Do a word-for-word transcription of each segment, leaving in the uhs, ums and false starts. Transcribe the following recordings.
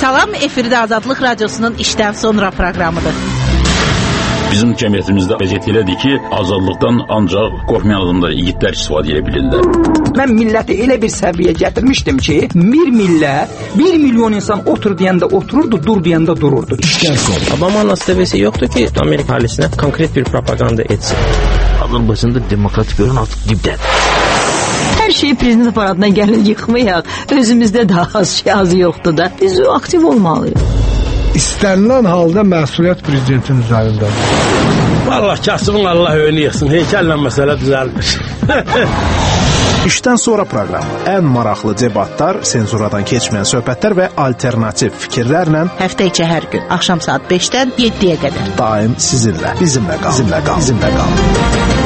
Salam, efirdə Azadlıq Radiosunun işdən sonra proqramıdır. Bizim cəmiyyətimizdə vəziyyət elədir ki, azadlıqdan ancaq qorxmayan adamlar, igidlər istifadə edə bilirlər. Mən milləti elə bir səviyyə gətirmişdim ki, bir millət, bir milyon insan otur deyəndə otururdu, dur deyəndə dururdu. İşdən sonra. Obama'nın seviyesi yoktu ki Amerika ailesine konkret bir propaganda etsin. Azərbaycanda demokratik görün artıq dibdədir. Hər şeyi prezident aparatına gəlin yıxmayaq. Özümüzdə də az şey az yoxdur da. Biz aktiv olmalıyıq. İstənilən halda məsuliyyət prezidentin üzərindədir. Vallahi kasımın Allah önü yıxsın. Heykəllə məsələ düzəlmiş. İşdən sonra proqramı. Ən maraqlı debatlar, senzuradan keçməyən söhbətlər və alternativ fikirlərlə Həftə içi hər gün axşam saat beşdən yeddiyə qədər. Daim sizinlə. Bizimlə qal. Bizimlə qal. Bizimlə qal.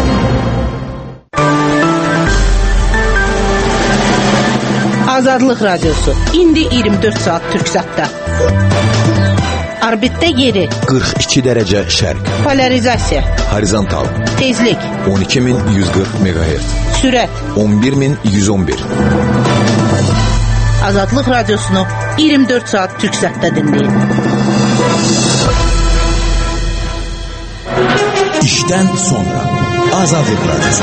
Azadlıq Radiosu. İndi iyirmi dörd saat Türksatda. Orbitdə yeri. qırx iki dərəcə şərq. Polarizasiya. Horizontal. Tezlik. on iki min yüz qırx meqahertz. Sürət. on bir min yüz on bir. Azadlıq Radiosunu iyirmi dörd saat Türksatda dinləyin. İşdən sonra Azadlıq Radiosu.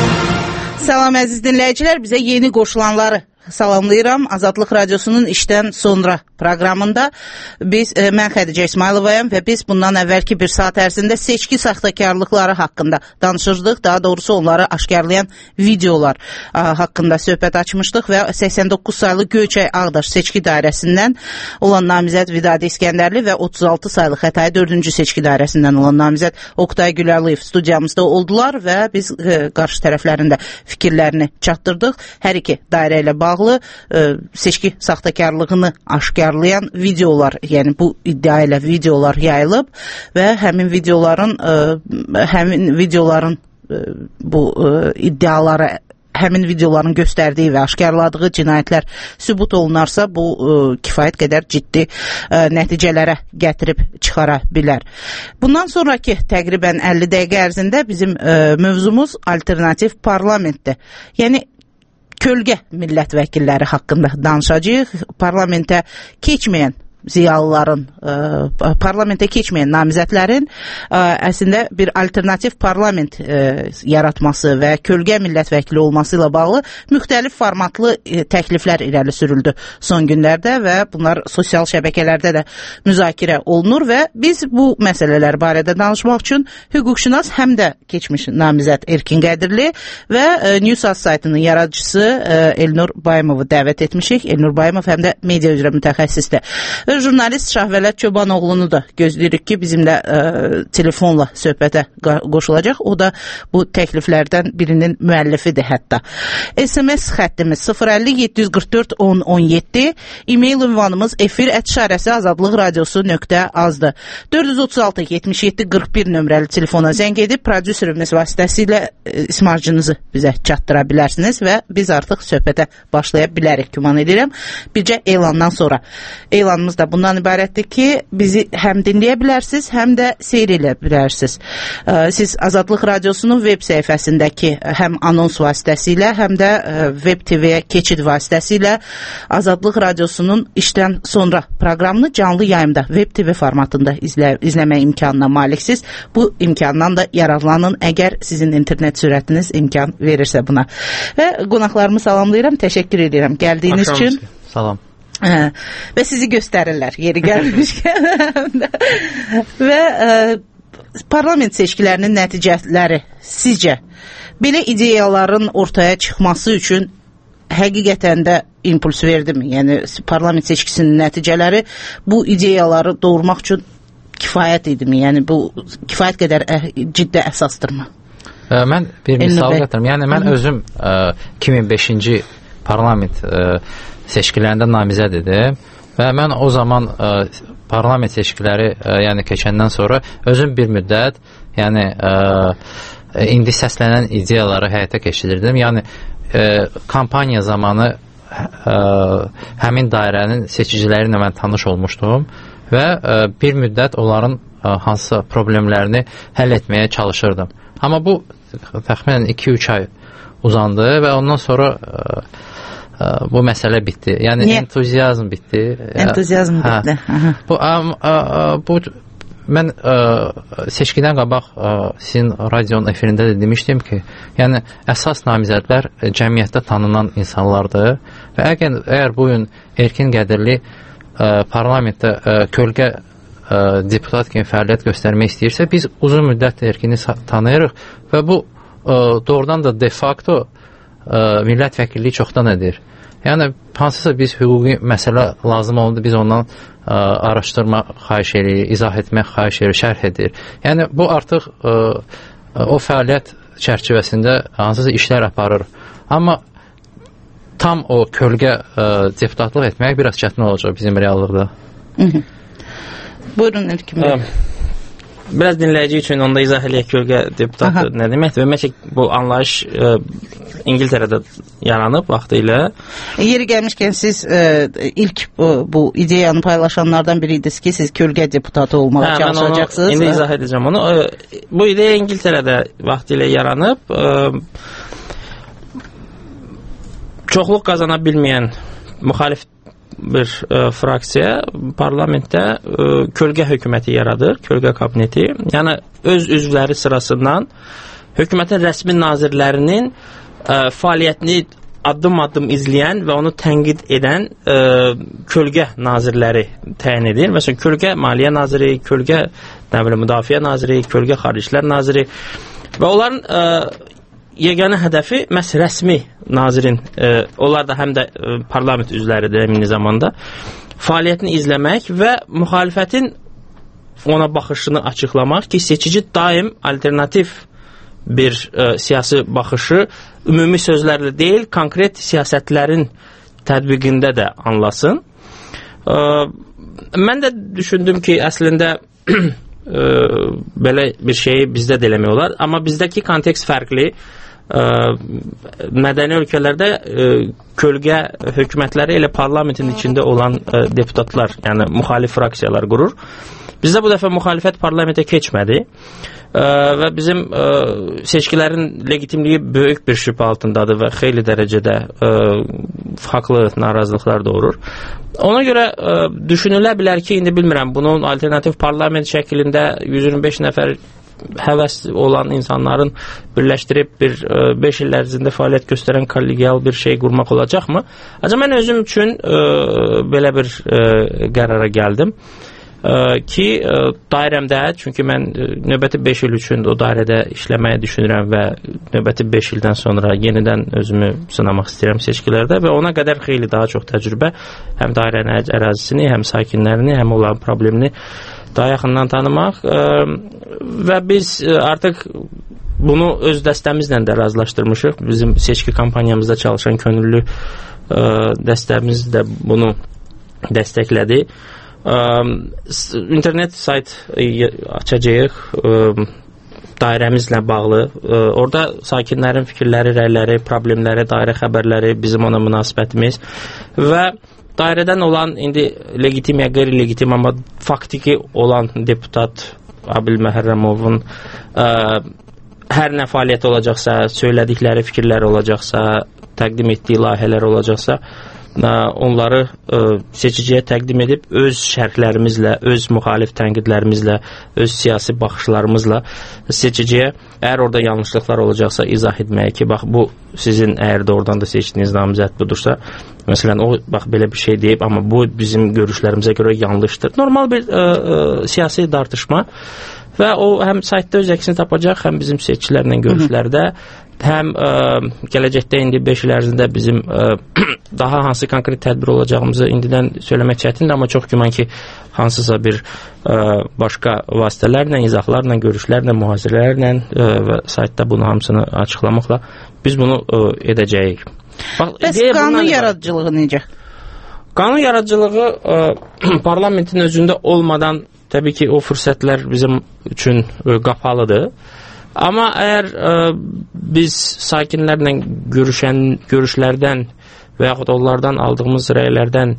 Salam əziz dinləyicilər, bizə yeni qoşulanları salamlayıram. Azadlıq Radiosunun işdən sonra proqramında biz, e, mən Xədicə İsmayılovayam və biz bundan əvvəlki bir saat ərzində seçki saxtakarlıqları haqqında danışırdıq. Daha doğrusu onları aşkarlayan videolar a, haqqında söhbət açmışdıq və səksən doqquz saylı Göyçay Ağdaş seçki dairəsindən olan namizəd Vidadi İskəndərli və otuz altı saylı Xətai dördüncü seçki dairəsindən olan namizəd Oqtay Gülərliyev studiyamızda oldular və biz e, qarşı tərəflərində fikirlərini çatdırdıq. Hər iki dairə ilə bağlı e, seçki saxtakarlığını aşkarlayan videolar, yəni bu iddia ilə videolar yayılıb və həmin videoların e, həmin videoların e, bu e, iddiaları həmin videoların göstərdiyi və aşkarladığı cinayətlər sübut olunarsa, bu e, kifayət qədər ciddi e, nəticələrə gətirib çıxara bilər. Bundan sonraki təqribən əlli dəqiqə ərzində bizim e, mövzumuz alternativ parlamentdir. Yəni kölgə millət vəkilləri haqqında danışacağıq. Parlamentə keçməyən ziyalıların, ə, parlamentə keçməyən namizədlərin ə, əslində bir alternativ parlament ə, yaratması və kölgə millət vəkili olması ilə bağlı müxtəlif formatlı ə, təkliflər irəli sürüldü son günlərdə və bunlar sosial şəbəkələrdə də müzakirə olunur və biz bu məsələlər barədə danışmaq üçün hüquqşünas həm də keçmiş namizəd Erkin Qədirli və ə, Newsaz saytının yaradıcısı ə, Elnur Bayımovu dəvət etmişik. Elnur Bayımov həm də media üzrə mütəxəssisdir. Və jurnalist Şahvələt Çobanoğlunu da gözləyirik ki, bizimlə ə, telefonla söhbətə qoşulacaq. O da bu təkliflərdən birinin müəllifidir hətta. S M S xəttimiz sıfır əlli yeddi yüz qırx dörd on on yeddi, e-mail ünvanımız efir ət işarəsi azadlıq radiosu nöqtə azdır. dörd yüz otuz altı yetmiş yeddi qırx bir nömrəli telefona zəng edib prodüserimiz vasitəsilə ə, ismarcınızı bizə çatdıra bilərsiniz və biz artıq söhbətə başlaya bilərik, güman edirəm. Bircə elandan sonra. Elanımız da bundan ibarətdir ki, bizi həm dinləyə bilərsiniz, həm də seyr edə bilərsiniz. Siz Azadlıq Radiosunun web səhifəsindəki həm anons vasitəsilə, həm də Web T V-yə keçid vasitəsilə Azadlıq Radiosunun işdən sonra proqramını canlı yayımda Web T V formatında izlə, izləmə imkanına maliksiniz. Bu imkandan da yararlanın, əgər sizin internet sürətiniz imkan verirsə buna. Və qonaqlarımı salamlayıram, təşəkkür edirəm gəldiyiniz Axşam üçün. Salam. Hə, və sizi göstərirlər yeri gəlmişkən. Və ə, parlament seçkilərinin nəticələri sizcə belə ideyaların ortaya çıxması üçün həqiqətən də impuls verdimi? Yəni parlament seçkisinin nəticələri bu ideyaları doğurmaq üçün kifayət idimi? Yəni bu kifayət qədər ə, ciddi əsasdırmı? Ə, mən bir misal gətirim. Yəni mən Hı -hı. özüm ə, iki min beşinci parlament ə, seçkilərində namizəd idim və mən o zaman ə, parlament seçkiləri ə, yəni keçəndən sonra özüm bir müddət yəni ə, indi səslənən ideyaları həyata keçirirdim. Yəni ə, kampaniya zamanı ə, həmin dairənin seçiciləri ilə mən tanış olmuşdum və ə, bir müddət onların ə, hansısa problemlərini həll etməyə çalışırdım. Amma bu təxminən iki üç ay uzandı və ondan sonra ə, bu məsələ bitdi. Yəni Niyə? entuziazm bitdi. Entuziazm hə. bitdi. Aha. Bu ə, ə, bu mən ə, seçkidən qabaq ə, sizin radionun efirində də demişdim ki, yəni əsas namizədlər cəmiyyətdə tanınan insanlardır və əgər, əgər bu gün Erkin Qədirli ə, parlamentdə ə, kölgə ə, deputat kimi fəaliyyət göstərmək istəyirsə, biz uzun müddət Erkini tanıyırıq və bu ə, doğrudan da de facto ə, millət vəkilliyi çoxdan edir. Yəni, hansısa biz hüquqi məsələ lazım oldu, biz ondan ə, araşdırma xahiş edirik, izah etmək xahiş edirik, şərh edir. Yəni, bu artıq ə, o fəaliyyət çərçivəsində hansısa işlər aparır. Amma tam o kölgə ə, deputatlıq etmək biraz çətin olacaq bizim reallıqda. Buyurun, Erkin Bey. Biraz dinləyici üçün onda izah eləyək kölgə deputatı nə deməkdir? Və ümumiyyətlə bu anlayış ə, İngiltərədə yaranıb vaxtı ilə. Yeri gəlmişkən siz ə, ilk bu, bu ideyanı paylaşanlardan biriydiniz ki, siz kölgə deputatı olmağa hə, çalışacaqsınız. İndi izah edəcəm onu. Bu ideya İngiltərədə vaxtı ilə yaranıb. Ə, çoxluq qazana bilməyən müxalif bir ə, fraksiya parlamentdə ə, kölgə hökuməti yaradır, kölgə kabineti. Yəni öz üzvləri sırasından hökumətin rəsmi nazirlərinin ə, fəaliyyətini addım-addım izləyən və onu tənqid edən ə, kölgə nazirləri təyin edir. Məsələn, kölgə maliyyə naziri, kölgə nə bilim müdafiə naziri, kölgə xaricilər naziri və onların ə, yeganə hədəfi məhz rəsmi nazirin, e, onlar da həm də e, parlament üzvləridir eyni zamanda, fəaliyyətini izləmək və müxalifətin ona baxışını açıqlamaq ki, seçici daim alternativ bir e, siyasi baxışı ümumi sözlərlə deyil, konkret siyasətlərin tətbiqində də anlasın. E, mən də düşündüm ki, əslində e, belə bir şeyi bizdə də eləmək olar, amma bizdəki kontekst fərqli. Ə, mədəni ölkələrdə ə, kölgə hökumətləri elə parlamentin içində olan ə, deputatlar, yəni müxalif fraksiyalar qurur. Bizdə bu dəfə müxalifət parlamentə keçmədi ə, və bizim ə, seçkilərin legitimliyi böyük bir şübhə altındadır və xeyli dərəcədə ə, haqlı narazılıqlar doğurur. Ona görə ə, düşünülə bilər ki, indi bilmirəm, bunun alternativ parlament şəklində yüz iyirmi beş nəfər həvəs olan insanların birləşdirib bir beş il ərzində fəaliyyət göstərən kollegial bir şey qurmaq olacaqmı? Ancaq mən özüm üçün ə, belə bir ə, qərara gəldim ə, ki, ə, dairəmdə, çünki mən ə, növbəti beş il üçün o dairədə işləməyi düşünürəm və növbəti beş ildən sonra yenidən özümü sınamaq istəyirəm seçkilərdə və ona qədər xeyli daha çox təcrübə, həm dairənin ərazisini, həm sakinlərini, həm olan problemini daha yaxından tanımaq ə, və biz ə, artıq bunu öz dəstəmizlə də razılaşdırmışıq. Bizim seçki kampaniyamızda çalışan könüllü ə, dəstəmiz də bunu dəstəklədi. Ə, internet sayt açacağıq ə, dairəmizlə bağlı. Ə, orada sakinlərin fikirləri, rəyləri, problemləri, dairə xəbərləri, bizim ona münasibətimiz və dairədən olan indi legitim ya qeyri-legitim amma faktiki olan deputat Abil Məhərrəmovun ə, hər nə fəaliyyəti olacaqsa, söylədikləri fikirlər olacaqsa, təqdim etdiyi layihələr olacaqsa, ə, onları ə, seçiciyə təqdim edib öz şərhlərimizlə, öz müxalif tənqidlərimizlə, öz siyasi baxışlarımızla seçiciyə, əgər orada yanlışlıqlar olacaqsa izah etməyə ki, bax bu sizin əgər də oradan da seçdiyiniz namizəd budursa, məsələn, o bax belə bir şey deyib, amma bu bizim görüşlərimizə görə yanlışdır. Normal bir ə, ə, siyasi tartışma və o həm saytda öz əksini tapacaq, həm bizim seçicilərlə görüşlərdə, həm ə, gələcəkdə indi beş il ərzində bizim ə, daha hansı konkret tədbir olacağımızı indidən söyləmək çətindir, amma çox güman ki, hansısa bir ə, başqa vasitələrlə, izahlarla, görüşlərlə, mühazirələrlə ə, və saytda bunu hamısını açıqlamaqla biz bunu ə, edəcəyik. Bax, bəs qanun yaradıcılığı necə? Qanun yaradıcılığı ə, parlamentin özündə olmadan təbii ki, o fürsətlər bizim üçün ə, qapalıdır. Amma əgər ə, biz sakinlərlə görüşən görüşlərdən və yaxud onlardan aldığımız rəylərdən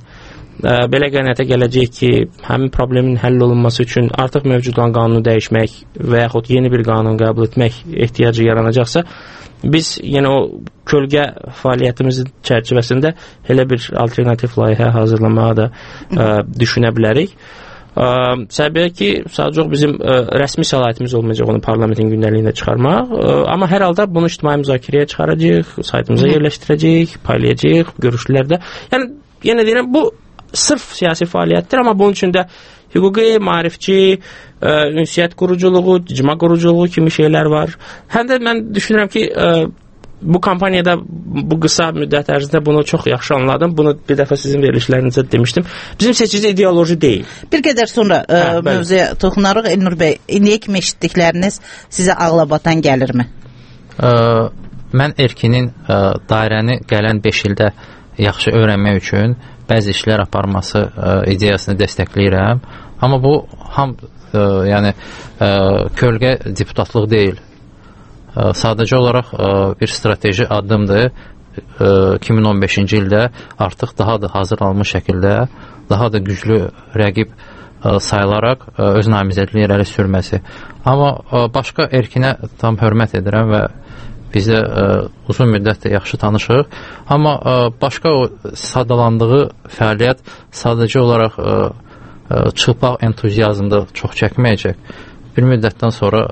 ə, belə qənaətə gələcək ki, həmin problemin həll olunması üçün artıq mövcud olan qanunu dəyişmək və yaxud yeni bir qanun qəbul etmək ehtiyacı yaranacaqsa, biz yenə o kölgə fəaliyyətimizin çərçivəsində elə bir alternativ layihə hazırlamağa da ə, düşünə bilərik. Səbəb ki, sadəcə bizim ə, rəsmi səlahiyyətimiz olmayacaq onu parlamentin gündəliyində çıxarmaq, ə, amma hər halda bunu ictimai müzakirəyə çıxaracağıq, saytımıza yerləşdirəcəyik, paylayacağıq görüşlərdə. Yəni, yenə deyirəm, bu sırf siyasi fəaliyyətdir, amma bunun üçün də hüquqi, maarifçi, ə, ünsiyyət quruculuğu, icma quruculuğu kimi şeylər var. Həm də mən düşünürəm ki, ə, bu kampaniyada bu qısa müddət ərzində bunu çox yaxşı anladım. Bunu bir dəfə sizin verilişlərinizdə demişdim. Bizim seçici ideoloji deyil. Bir qədər sonra hə, ə, mövzuya toxunarıq. Elnur bəy, indiyə kimi eşitdikləriniz sizə ağlabatan gəlirmi? Ə, mən Erkinin ə, dairəni gələn beş ildə yaxşı öyrənmək üçün bəzi işlər aparması ə, ideyasını dəstəkləyirəm. Amma bu ham ə, yəni ə, kölgə deputatlıq deyil. Sadəcə olaraq bir strateji addımdır. iki min on beşinci ildə artıq daha da hazırlanmış şəkildə, daha da güclü rəqib sayılaraq öz namizədliyi irəli sürməsi. Amma başqa Erkinə tam hörmət edirəm və biz də uzun müddətdir yaxşı tanışıq. Amma başqa o sadalandığı fəaliyyət sadəcə olaraq çılpaq entuziazmda çox çəkməyəcək. Bir müddətdən sonra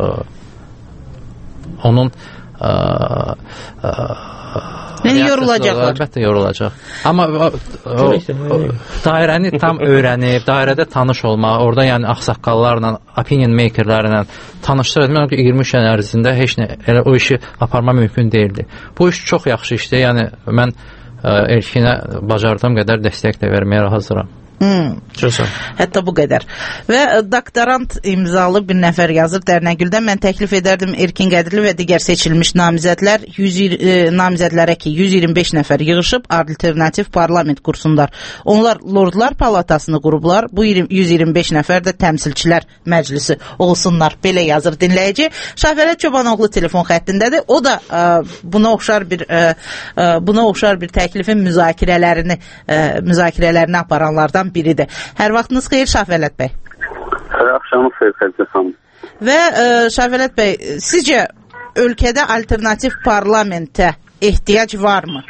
onun ə, ə, yəni yorulacaqlar. Əlbəttə yorulacaq. Amma o, o, o, dairəni tam öyrənib, dairədə tanış olmaq, orada yəni ağsaqqallarla, opinion makerlərlə tanışdır. Mən iyirmi üç il ərzində heç nə elə o işi aparma mümkün değildi. Bu iş çox yaxşı işdir. Yəni mən ə, Erkinə bacardığım qədər dəstək də verməyə hazıram. Hmm. Hətta bu qədər. Və doktorant imzalı bir nəfər yazır Dərnəgüldə. Mən təklif edərdim Erkin Qədirli və digər seçilmiş namizədlər yüz e, namizədlərə ki yüz iyirmi beş nəfər yığışıb alternativ parlament qursunlar. Onlar Lordlar Palatasını qurublar. Bu yüz iyirmi beş nəfər də təmsilçilər məclisi olsunlar. Belə yazır dinləyici. Şahvərət Çobanoğlu telefon xəttindədir. O da ə, buna oxşar bir ə, ə, buna oxşar bir təklifin müzakirələrini ə, müzakirələrini aparanlardan biridir. Hər vaxtınız xeyir Şahvələt bəy. Hər axşamınız xeyir Xəlcə xanım. Və ə, Şahvələt bəy, sizcə ölkədə alternativ parlamentə ehtiyac varmı?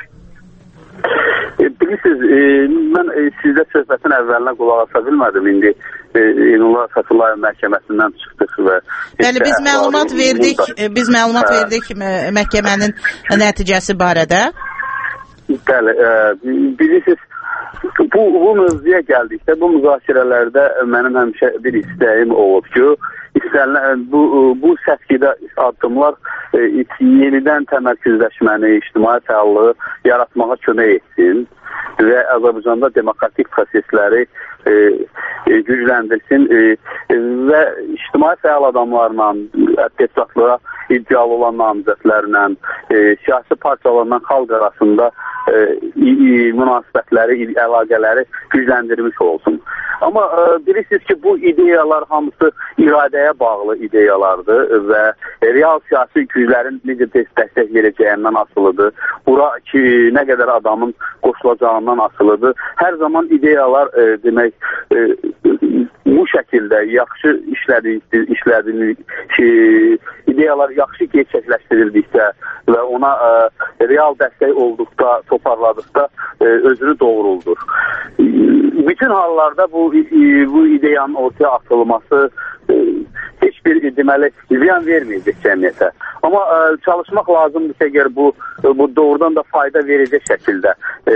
E, bilirsiniz, e, mən e, sizdə söhbətin əvvəlinə qulaq asa bilmədim. İndi Ünlü Fəthullayev məhkəməsindən çıxdıq və Bəli, biz məlumat verdik, biz məlumat hə. verdik məhkəmənin nəticəsi barədə. Bəli, e, bilirsiniz, Bu, bu mövzuya gəldikdə, bu müzakirələrdə mənim həmişə bir istəyim olub ki, istənilən, bu, bu səskidə addımlar e, yenidən təmərküzləşməni, ictimai fəallığı yaratmağa kömək etsin və Azərbaycanda demokratik prosesləri e, e, gücləndirsin e, e, və ictimai fəal adamlarla, deputatlığa iddialı olan namizədlərlə, e, siyasi partiyalarla xalq arasında e, münasibətləri, əlaqələri gücləndirmiş olsun. Amma e, bilirsiniz ki, bu ideyalar hamısı iradəyə bağlı ideyalardır və real siyasi güclərin necə dəstək verəcəyindən asılıdır. Bura ki, nə qədər adamın qoşulacağından asılıdır. Hər zaman ideyalar e, demək e, bu şəkildə yaxşı işlədilir ki, ideyalar yaxşı gerçəkləşdirildikdə və ona e, real dəstək olduqda, toparladıqda e, özünü doğruldur. Bütün hallarda bu, bu ideyanın ortaya atılması e, heç bir deməli ziyan verməyəcək cəmiyyətə. Amma e, çalışmaq lazımdır ki, əgər bu, bu doğrudan da fayda verəcək şəkildə e,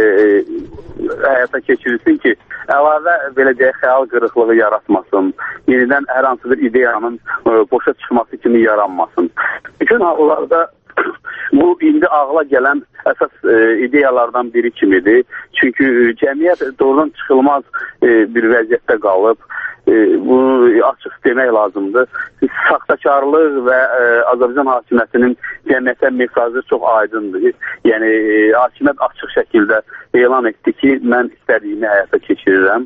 həyata keçirilsin ki, əlavə belə deyək, xəyal qırıqlığı yaratmasın, yenidən hər hansı bir ideyanın e, boşa çıxması kimi yaranmasın. Bütün hallarda bu indi ağla gələn əsas e, ideyalardan biri kimidir. Çünki e, cəmiyyət doğrudan çıxılmaz e, bir vəziyyətdə qalıb. E, bunu açıq demək lazımdır. Saxtakarlıq və e, Azərbaycan hakimiyyətinin cəmiyyətə mesajı çox aydındır. Yəni e, hakimiyyət açıq şəkildə elan etdi ki, mən istədiyimi həyata keçirirəm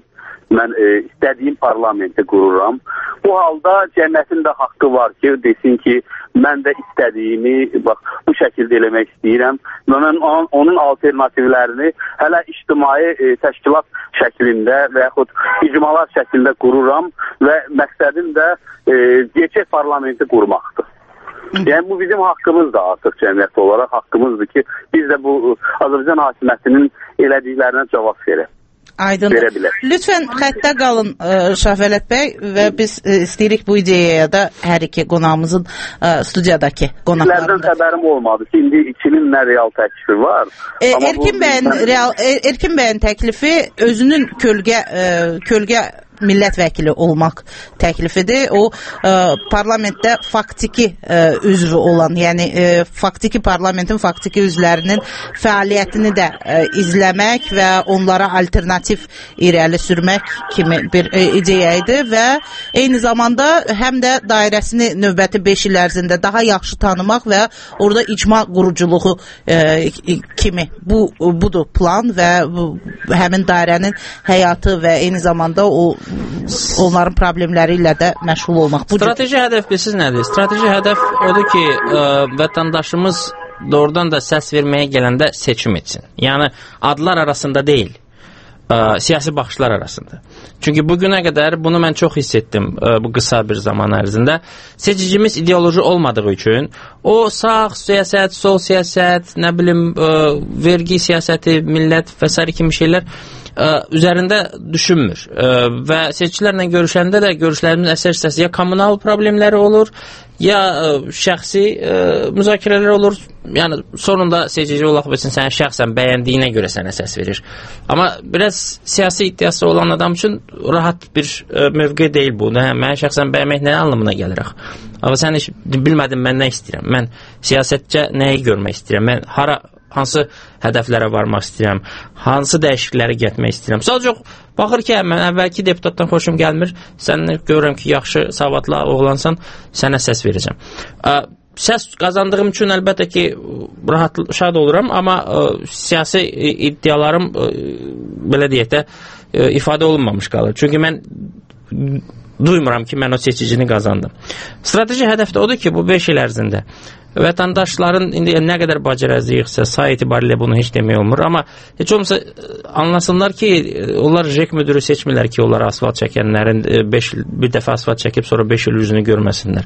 mən e, istədiyim parlamenti qururam. Bu halda cəmiyyətin də haqqı var ki, desin ki, mən də istədiyimi bax, bu şəkildə eləmək istəyirəm. Mən onun, onun alternativlərini hələ ictimai e, təşkilat şəklində və yaxud icmalar şəklində qururam və məqsədim də e, gerçək parlamenti qurmaqdır. Yəni bu bizim haqqımızdır artıq cəmiyyət olaraq haqqımızdır ki, biz də bu Azərbaycan hakimiyyətinin elədiklərinə cavab verək. Aydındır. Lütfən xəttə qalın Şahvələt bəy və biz istəyirik bu ideyaya da hər iki qonağımızın studiyadakı qonaqlarında. Sizlərdən xəbərim olmadı ki, indi ikinin nə real təklifi var. E, Erkin, bu... bəyin real, Erkin bəyin təklifi özünün kölgə, kölgə millət vəkili olmaq təklifidir. O e, parlamentdə faktiki e, üzvü olan, yəni e, faktiki parlamentin faktiki üzvlərinin fəaliyyətini də e, izləmək və onlara alternativ irəli sürmək kimi bir e, ideya idi və eyni zamanda həm də dairəsini növbəti beş il ərzində daha yaxşı tanımaq və orada icma quruculuğu e, kimi bu budur plan və bu, həmin dairənin həyatı və eyni zamanda o onların problemləri ilə də məşğul olmaq. Bu strateji cür... hədəf bilirsiniz nədir? Strateji hədəf odur ki, ə, vətəndaşımız doğrudan da səs verməyə gələndə seçim etsin. Yəni adlar arasında deyil, ə, siyasi baxışlar arasında. Çünki bugünə qədər bunu mən çox hiss etdim ə, bu qısa bir zaman ərzində. Seçicimiz ideoloji olmadığı üçün o sağ siyasət, sol siyasət, nə bilim ə, vergi siyasəti, millət və s. kimi şeylər Ə, üzərində düşünmür ə, və seçicilərlə görüşəndə də görüşlərimiz əsər hissəsi ya kommunal problemləri olur, ya ə, şəxsi ə, müzakirələr olur. Yəni sonunda seçici olaq bilsin, sənə şəxsən bəyəndiyinə görə sənə səs verir. Amma biraz siyasi iddiası olan adam üçün rahat bir ə, mövqe deyil bu. Hə, mənə şəxsən bəyənmək nə anlamına gəlir axı? Amma sən heç bilmədim mən nə istəyirəm. Mən siyasətcə nəyi görmək istəyirəm? Mən hara hansı hədəflərə varmaq istəyirəm, hansı dəyişiklikləri getmək istəyirəm. Sadəcə baxır ki, mən əvvəlki deputatdan xoşum gəlmir, sən görürəm ki, yaxşı, savadlı oğlansan, sənə səs verəcəm. Ə, səs qazandığım üçün əlbəttə ki, rahat, şad oluram, amma ə, siyasi iddialarım, ə, belə deyək də, ə, ifadə olunmamış qalır. Çünki mən duymuram ki, mən o seçicini qazandım. Strateji hədəf də odur ki, bu beş il ərzində vətəndaşların indi nə qədər bacaracaqsa say etibarilə bunu heç demək olmur, amma heç olmasa anlasınlar ki, onlar J E K müdürü seçmirlər ki, onlara asfalt çəkənlərin beş bir dəfə asfalt çəkib sonra beş il üzünü görməsinlər.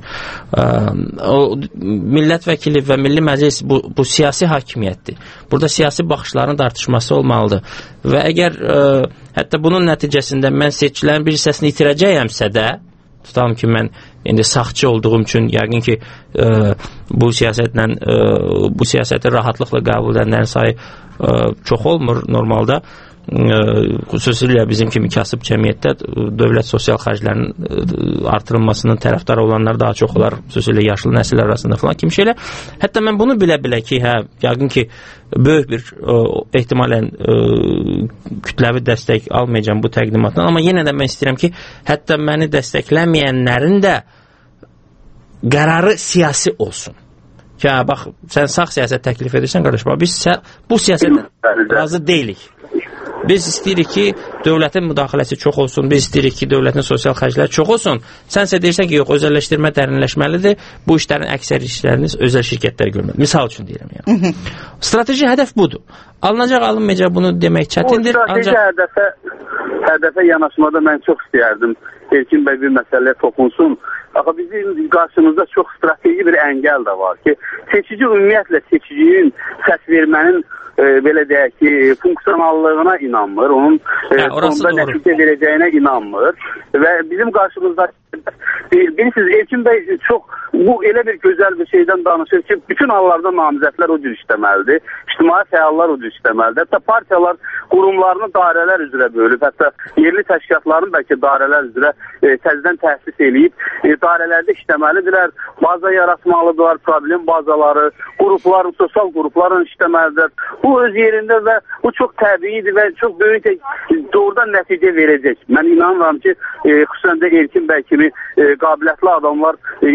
O millət vəkili və Milli Məclis bu, bu siyasi hakimiyyətdir. Burada siyasi baxışların tartışması olmalıdır. Və əgər ə, hətta bunun nəticəsində mən seçkilərin bir hissəsini itirəcəyəmsə də, tutalım ki, mən indi sağçı olduğum üçün yəqin ki, ə, bu siyasətlə ə, bu siyasəti rahatlıqla qəbul edənlərin sayı ə, çox olmur normalda. Ə, xüsusilə bizim kimi kasıb cəmiyyətdə dövlət sosial xərclərinin artırılmasının tərəfdarı olanlar daha çox olar, xüsusilə yaşlı nəsil arasında falan kimi şeylər. Hətta mən bunu bilə-bilə ki, hə, yəqin ki, böyük bir ə, ehtimalən ə, kütləvi dəstək almayacağım bu təqdimatdan, amma yenə də mən istəyirəm ki, hətta məni dəstəkləməyənlərin də qərarı siyasi olsun. Ki, hə, bax, sən sağ siyasət təklif edirsən, qardaş, bax, biz bu siyasətlə razı deyilik. Biz istəyirik ki, dövlətin müdaxiləsi çox olsun, biz istəyirik ki, dövlətin sosial xərcləri çox olsun. Sənsə deyirsən ki, yox, özəlləşdirmə dərinləşməlidir, bu işlərin əksər işləriniz özəl şirkətlər görməlidir. Misal üçün deyirəm yəni. Strateji hədəf budur. Alınacaq, alınmayacaq bunu demək çətindir. Bu strateji ancaq... hədəfə, hədəfə yanaşmada mən çox istəyərdim. Erkin bəy bir məsələyə toxunsun. Axı bizim qarşımızda çox strateji bir əngəl də var ki, seçici ümumiyyətlə seçicinin səs vermənin e, belə deyək ki, funksionallığına inanmır, onun e, hə, sonunda nəticə verəcəyinə inanmır və bizim qarşımızda bilirsiniz, Erkin bəy çox bu elə bir gözəl bir şeydən danışır ki, bütün hallarda namizədlər o cür işləməlidir, ictimai fəallar o cür işləməlidir, hətta partiyalar qurumlarını dairələr üzrə bölüb, hətta yerli təşkilatların bəlkə dairələr üzrə e, təzədən təhsis eləyib, e, dairələrdə işləməlidirlər, baza yaratmalıdırlar, problem bazaları, qruplar, sosial qrupların işləməlidir. Bu öz yerində və bu çox təbiidir və çox böyük doğrudan nəticə verəcək. Mən inanıram ki, e, xüsusən də Erkin bəy kimi e, qabiliyyətli adamlar, e, yəni yaxşı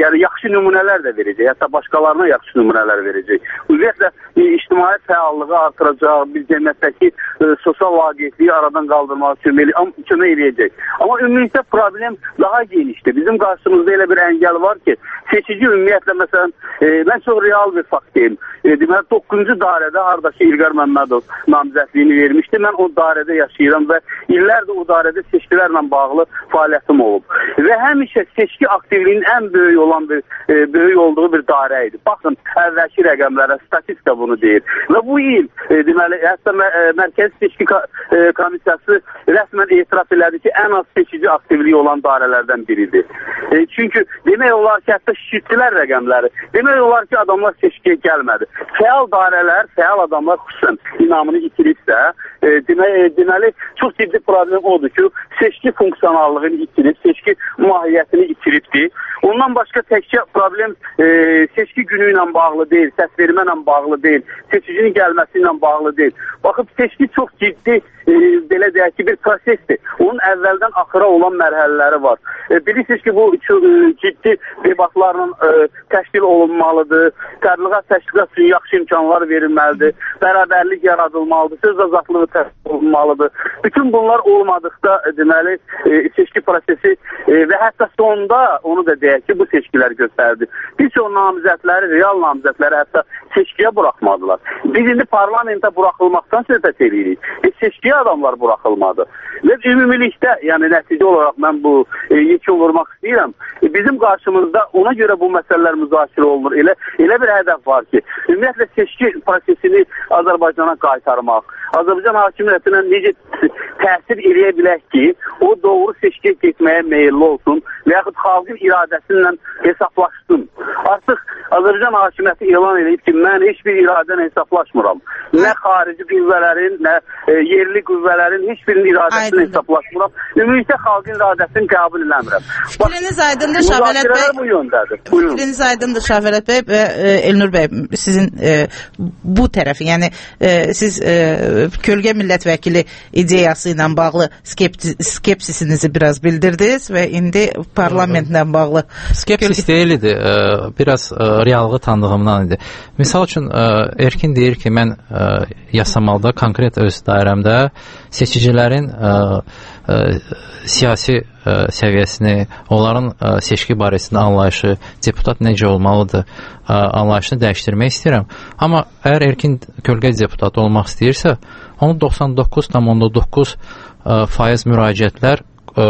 yaxşı nümunələr də verəcək, hətta başqalarına yaxşı nümunələr verəcək. Ümumiyyətlə, e, ictimai fəallığı artıracaq, bir cəmiyyətdəki e, sosial vaqiətliyi aradan qaldırmağa kömək, kömək eləyəcək. Amma ümumiyyətlə problem daha genişdir. Bizim qarşımızda elə bir əngəl var ki, seçici ümumiyyətlə, məsələn, e, mən çox real bir fakt deyim. E, deməli, doqquzuncu dairədə haradakı İlqar Məmmədov namizədliyini vermişdi. Mən o dairədə yaşayıram və illərdir o dairədə seçkilərlə bağlı fəaliyyətim olub. Və həmişə seçki aktivliyinin ən böyük olan bir, e, böyük olduğu bir dairə idi. Baxın, əvvəlki rəqəmlərə, statistika bunu deyir. Və bu il, e, deməli, hətta mə, e, Mərkəzi Seçki e, Komissiyası rəsmən etiraf elədi ki, ən az seçici aktivliyi olan dairələrdən biridir. E, çünki demək olar ki, hətta şişirtdilər rəqəmləri. Demək olar ki, adamlar seçkiyə gəlmədi. Fəal dairələr, fəal adamlar xüsusən inamını itiribsə, e, deməli, deməli, çox ciddi problem odur ki, seçki funksionallığını itirib, seçki mahiyyətini itiribdir. Ondan başqa təkcə problem e, seçki günü ilə bağlı deyil, səsvermə ilə bağlı deyil, seçicinin gəlməsi ilə bağlı deyil. Baxıb, seçki çox ciddi, e, belə deyək ki, bir prosesdir. Onun əvvəldən axıra olan mərhələləri var. E, bilirsiniz ki, bu çox e, ciddi debatlarla e, təşkil olunmalıdır, təbliğat təşkilat üçün yaxşı imkanlar verilməlidir, bərabərlik yaradılmalıdır, söz azadlığı təşkil olunmalıdır. Bütün bunlar olmadıqda, e, deməli, e, seçki prosesi e, və hətta sonda onu da deyək ki, bu seçkilər göstərdi. Bir çox namizədləri, real namizədləri hətta seçkiyə buraxmadılar. Biz indi parlamentə buraxılmaqdan söhbət edirik. E, seçkiyə adamlar buraxılmadı. Və ümumilikdə, yəni nəticə olaraq mən bu e, yekun vurmaq istəyirəm. E, bizim qarşımızda ona görə bu məsələlər müzakirə olunur. Elə, elə bir hədəf var ki, ümumiyyətlə seçki prosesini Azərbaycana qaytarmaq, Azərbaycan hakimiyyətinə necə təsir eləyə bilək ki, o doğru seçkiyə getməyə meyilli olsun və yaxud xalqın iradəsindən hesablaşsın. Artıq Azərbaycan hakimiyyəti elan edib ki, mən heç bir iradəni hesablaşmıram. Nə xarici qüvvələrin, nə e, yerli qüvvələrin heç birinin iradəsini hesablaşmıram. Ümumiyyətlə xalqın iradəsini qəbul eləmirəm. Fikriniz aydındır Şəfələt bəy. Bu yöndədir. Fikriniz aydındır Şəfələt bəy və e, Elnur bəy, sizin e, bu tərəfi, yəni e, siz e, kölgə millət vəkili ideyası ilə bağlı skepti, skepsisinizi biraz bildirdiniz və indi parlamentlə bağlı skepsis deyil idi, e, biraz e, reallığı tanıdığımdan idi. Misal üçün e, Erkin deyir ki, mən e, yasamalda konkret öz dairəmdə seçicilərin e, e, siyasi e, səviyyəsini, onların e, seçki barəsində anlayışı, deputat necə olmalıdır, e, anlayışını dəyişdirmək istəyirəm. Amma əgər Erkin kölgə deputat olmaq istəyirsə, onu doxsan doqquz tam doqquz faiz müraciətlər ə,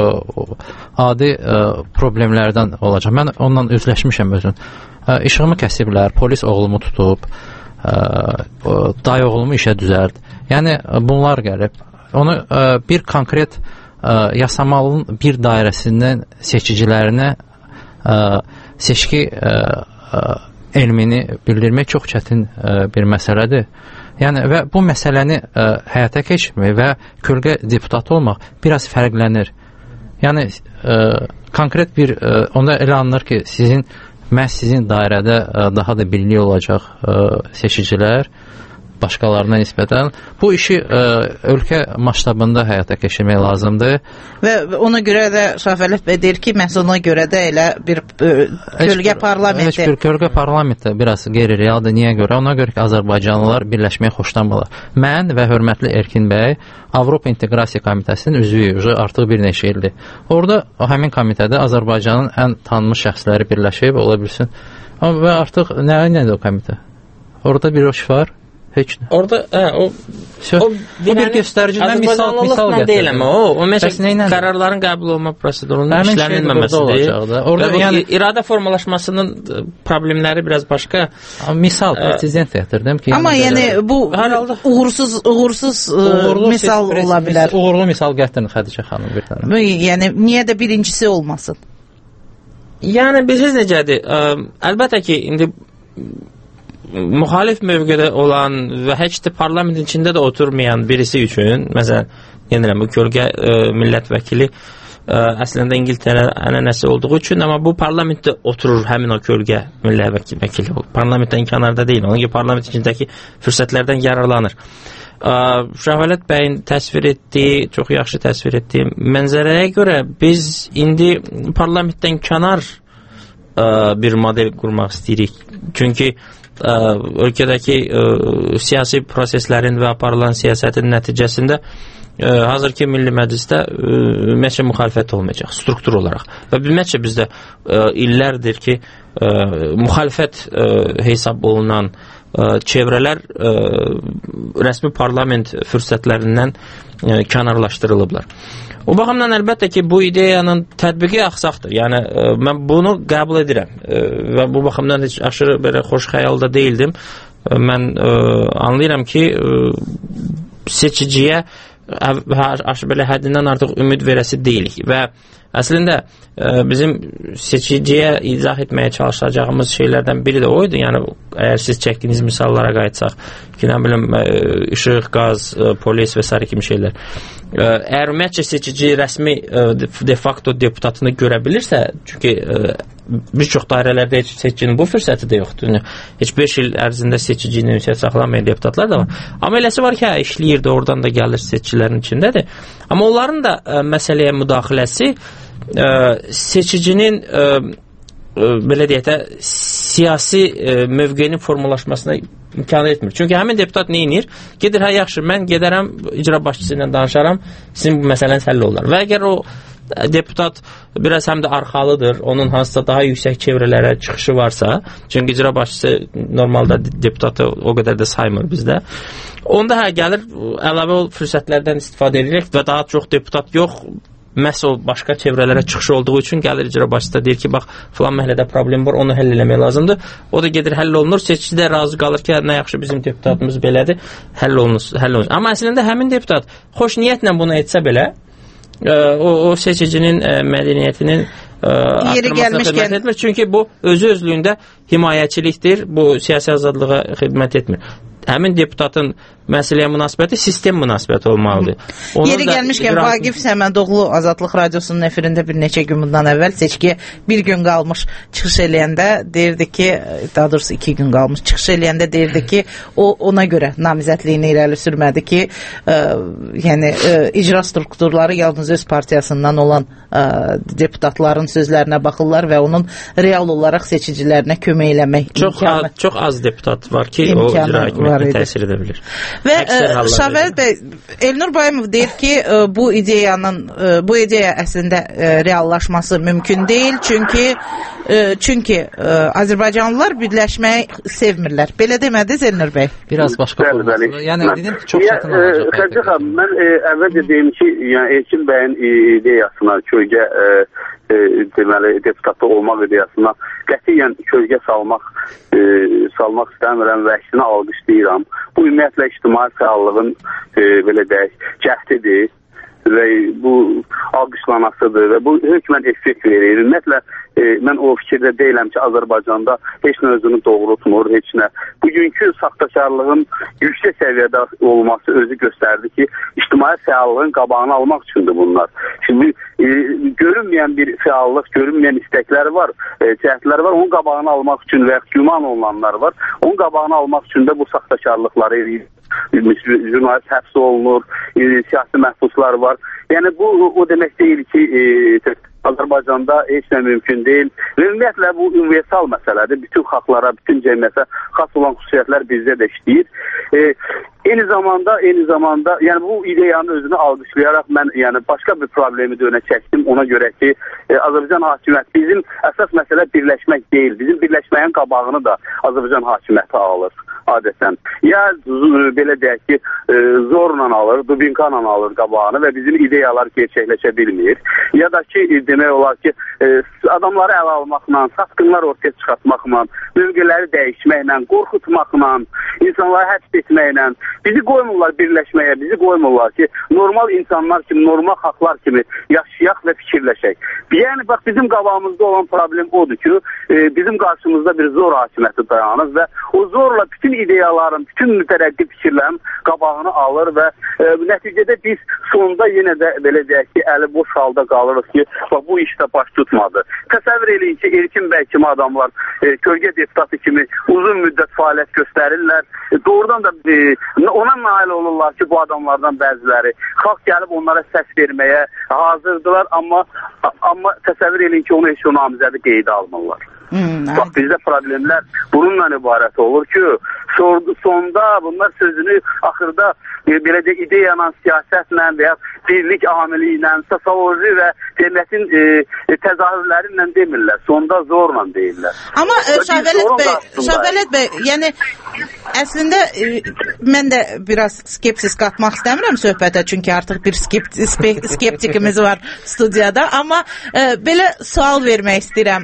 adi ə, problemlərdən olacaq. Mən onunla üzləşmişəm özüm. Ə, işığımı kəsiblər, polis oğlumu tutub, ə, dayı oğlumu işə düzəld. Yəni bunlar gəlib. Onu ə, bir konkret ə, yasamalın bir dairəsindən seçicilərinə ə, seçki ə, ə, elmini bildirmək çox çətin ə, bir məsələdir. Yəni və bu məsələni ə, həyata keçirmək və kölgə deputatı olmaq biraz fərqlənir. Yəni ə, konkret bir ə, onda elə anılır ki, sizin məhz sizin dairədə ə, daha da bilikli olacaq ə, seçicilər başqalarına nisbətən. Bu işi ə, ölkə masştabında həyata keçirmək lazımdır. Və ona görə də Şəfələt bəy deyir ki, məhz ona görə də elə bir ə, kölgə parlamenti. Heç bir kölgə parlamenti biraz qeyri-realdır. Niyə görə? Ona görə ki, Azərbaycanlılar birləşməyə xoşlanmırlar. Mən və hörmətli Erkin bəy Avropa İnteqrasiya Komitəsinin üzvüyük, artıq bir neçə ildir. Orada həmin komitədə Azərbaycanın ən tanınmış şəxsləri birləşib, ola bilsin. Və artıq nə nədir o komitə? Orada bir iş var. Heç nə. Orada hə o o bir göstəricidən misal misal deyil amma o o məsələn qərarların qəbul olma prosedurunun işlənilməməsidir. Orada yəni iradə formalaşmasının problemləri biraz başqa. Misal prezident gətirdim ki. Amma yəni bu uğursuz uğursuz misal ola bilər. Uğurlu misal gətirin Xədicə xanım bir dənə. Yəni niyə də birincisi olmasın? Yəni bilirsiniz necədir? Əlbəttə ki, indi müxalif mövqedə olan və heç də parlamentin içində də oturmayan birisi üçün, məsələn, yenə bu kölgə ə, millət vəkili ə, əslində İngiltərə ənənəsi olduğu üçün, amma bu parlamentdə oturur həmin o kölgə millət vəkili. Parlamentdən kənarda deyil, onun ki, parlament içindəki fürsətlərdən yararlanır. Ə, Şəfələt bəyin təsvir etdiyi, çox yaxşı təsvir etdiyi mənzərəyə görə biz indi parlamentdən kənar bir model qurmaq istəyirik. Çünki ə, ölkədəki ə, siyasi proseslərin və aparılan siyasətin nəticəsində ə, hazırki Milli Məclisdə ümumiyyətcə müxalifət olmayacaq, struktur olaraq. Və ümumiyyətcə bizdə ə, illərdir ki, ə, müxalifət ə, hesab olunan ə, çevrələr ə, rəsmi parlament fürsətlərindən ə, kənarlaşdırılıblar. O baxımdan əlbəttə ki, bu ideyanın tətbiqi axsaqdır. Yəni, ə, mən bunu qəbul edirəm ə, və bu baxımdan heç aşırı belə xoş xəyalda deyildim. Ə, mən ə, anlayıram ki, ə, seçiciyə ə, belə həddindən artıq ümid verəsi deyilik və əslində ə, bizim seçiciyə izah etməyə çalışacağımız şeylərdən biri də oydu. Yəni, əgər siz çəkdiyiniz misallara qayıtsaq ki, nə bilim, ə, işıq, qaz, ə, polis və s. kimi şeylər. Əgər ümumiyyətcə seçici rəsmi de facto deputatını görə bilirsə, çünki bir çox dairələrdə heç seçicinin bu fürsəti də yoxdur. Heç beş il ərzində seçici ilə ünsiyyət saxlamayan deputatlar da var. Amma eləsi var ki, hə, işləyir də, oradan da gəlir seçicilərin içindədir. Amma onların da ə, məsələyə müdaxiləsi ə, seçicinin ə, ə, belə deyək də siyasi ə, mövqeyinin formalaşmasına imkan etmir. Çünki həmin deputat nə edir? Gedir, hə, yaxşı, mən gedərəm, icra başçısı ilə danışaram, sizin bu məsələniz həll olar. Və əgər o deputat biraz həm də arxalıdır, onun hansısa daha yüksək çevrələrə çıxışı varsa, çünki icra başçısı normalda deputatı o qədər də saymır bizdə, onda hə, gəlir, əlavə fürsətlərdən istifadə edirik və daha çox deputat yox, məhz o başqa çevrələrə çıxış olduğu üçün gəlir icra başçısı da deyir ki, bax, filan məhəllədə problem var, onu həll eləmək lazımdır. O da gedir, həll olunur, seçici də razı qalır ki, nə yaxşı bizim deputatımız belədir, həll olunur, həll olunur. Amma əslində həmin deputat xoş niyyətlə bunu etsə belə, o, o seçicinin mədəniyyətinin artırmasına xidmət etmir. Çünki bu özü özlüyündə himayəçilikdir, bu siyasi azadlığa xidmət etmir. Həmin deputatın məsələyə münasibəti sistem münasibəti olmalıdır. Onun Yeri gəlmişkən gram... Vaqif Səmədoğlu Azadlıq Radiosunun efirində bir neçə gün bundan əvvəl seçkiyə bir gün qalmış çıxış eləyəndə deyirdi ki, daha doğrusu iki gün qalmış çıxış eləyəndə deyirdi ki, o ona görə namizədliyini irəli sürmədi ki, ə, yəni ə, icra strukturları yalnız öz partiyasından olan ə, deputatların sözlərinə baxırlar və onun real olaraq seçicilərinə kömək eləmək çox imkanı. Az, çox az deputat var ki, o icra hakimiyyətinə təsir edə bilir. Və Şavəl bəy, Elnur Bayımov deyir ki, bu ideyanın bu ideya əslində reallaşması mümkün deyil, çünki çünki Azərbaycanlılar birləşməyi sevmirlər. Belə demədiniz Elnur bəy? Biraz başqa olmalı. Yəni dedim ki, çox çətin olacaq. Xərcə xanım, mən əvvəlcə deyim ki, yəni Elkin bəyin ideyasına, kölgə deməli deputatı olmaq ideyasına qətiyyən kölgə salmaq e, salmaq istəmirəm və əksinə alqışlayıram. Bu ümumiyyətlə ictimai fəallığın e, belə deyək, cəhdidir və bu alqışlanasıdır və bu hökmən effekt verir. Ümumiyyətlə e, mən o fikirdə deyiləm ki, Azərbaycanda heç nə özünü doğrultmur, heç nə. Bugünkü saxtakarlığın yüksək səviyyədə olması özü göstərdi ki, ictimai fəallığın qabağını almaq üçündür bunlar. Şimdi e, görünməyən bir fəallıq, görünməyən istəkləri var, e, cəhdləri var, onun qabağını almaq üçün və güman olunanlar var. Onun qabağını almaq üçün də bu saxtakarlıqları edir. Jurnalist həbs olunur, e, siyasi məhbuslar var. Yəni bu o demək deyil ki, e, Azərbaycanda heç nə mümkün deyil. Və ümumiyyətlə bu universal məsələdir. Bütün xalqlara, bütün cəmiyyətə xas olan xüsusiyyətlər bizdə də işləyir. E, eyni zamanda, eyni zamanda, yəni bu ideyanın özünü alqışlayaraq mən yəni başqa bir problemi də önə çəkdim. Ona görə ki, e, Azərbaycan hakimiyyəti bizim əsas məsələ birləşmək deyil. Bizim birləşməyin qabağını da Azərbaycan hakimiyyəti alır adətən. Ya belə deyək ki, zorla alır, dubinkanla alır qabağını və bizim ideyalar gerçəkləşə bilmir. Ya da ki, demək olar ki, adamları ələ almaqla, satqınlar ortaya çıxartmaqla, mövqeləri dəyişməklə, qorxutmaqla, insanları həbs etməklə, bizi qoymurlar birləşməyə, bizi qoymurlar ki, normal insanlar kimi, normal xalqlar kimi yaşayaq və fikirləşək. Yəni, bax, bizim qabağımızda olan problem odur ki, bizim qarşımızda bir zor hakimiyyəti dayanır və o zorla bütün ideyaların, bütün mütərəqqi fikirlərin qabağını alır və e, nəticədə biz sonunda yenə də belə deyək ki, əli boş halda qalırıq ki, bax, bu işdə baş tutmadı. Təsəvvür eləyin ki, Elkin bəy kimi adamlar e, kölgə deputatı kimi uzun müddət fəaliyyət göstərirlər. E, doğrudan da e, ona nail olurlar ki, bu adamlardan bəziləri xalq gəlib onlara səs verməyə hazırdılar, amma amma təsəvvür eləyin ki, onu heç o namizədi qeydə almırlar. Hmm, Bax, bizdə problemlər bununla ibarət olur ki, sonda bunlar sözünü axırda e, belə də ideyanla, siyasətlə və ya birlik amili ilə, sosioloji və cəmiyyətin e, e, təzahürləri ilə demirlər. Sonda zorla deyirlər. Amma e, Şahbələt bəy, Şahbələt bəy, yəni əslində e, mən də biraz skepsis qatmaq istəmirəm söhbətə, çünki artıq bir skepti, skeptikimiz var studiyada, amma e, belə sual vermək istəyirəm.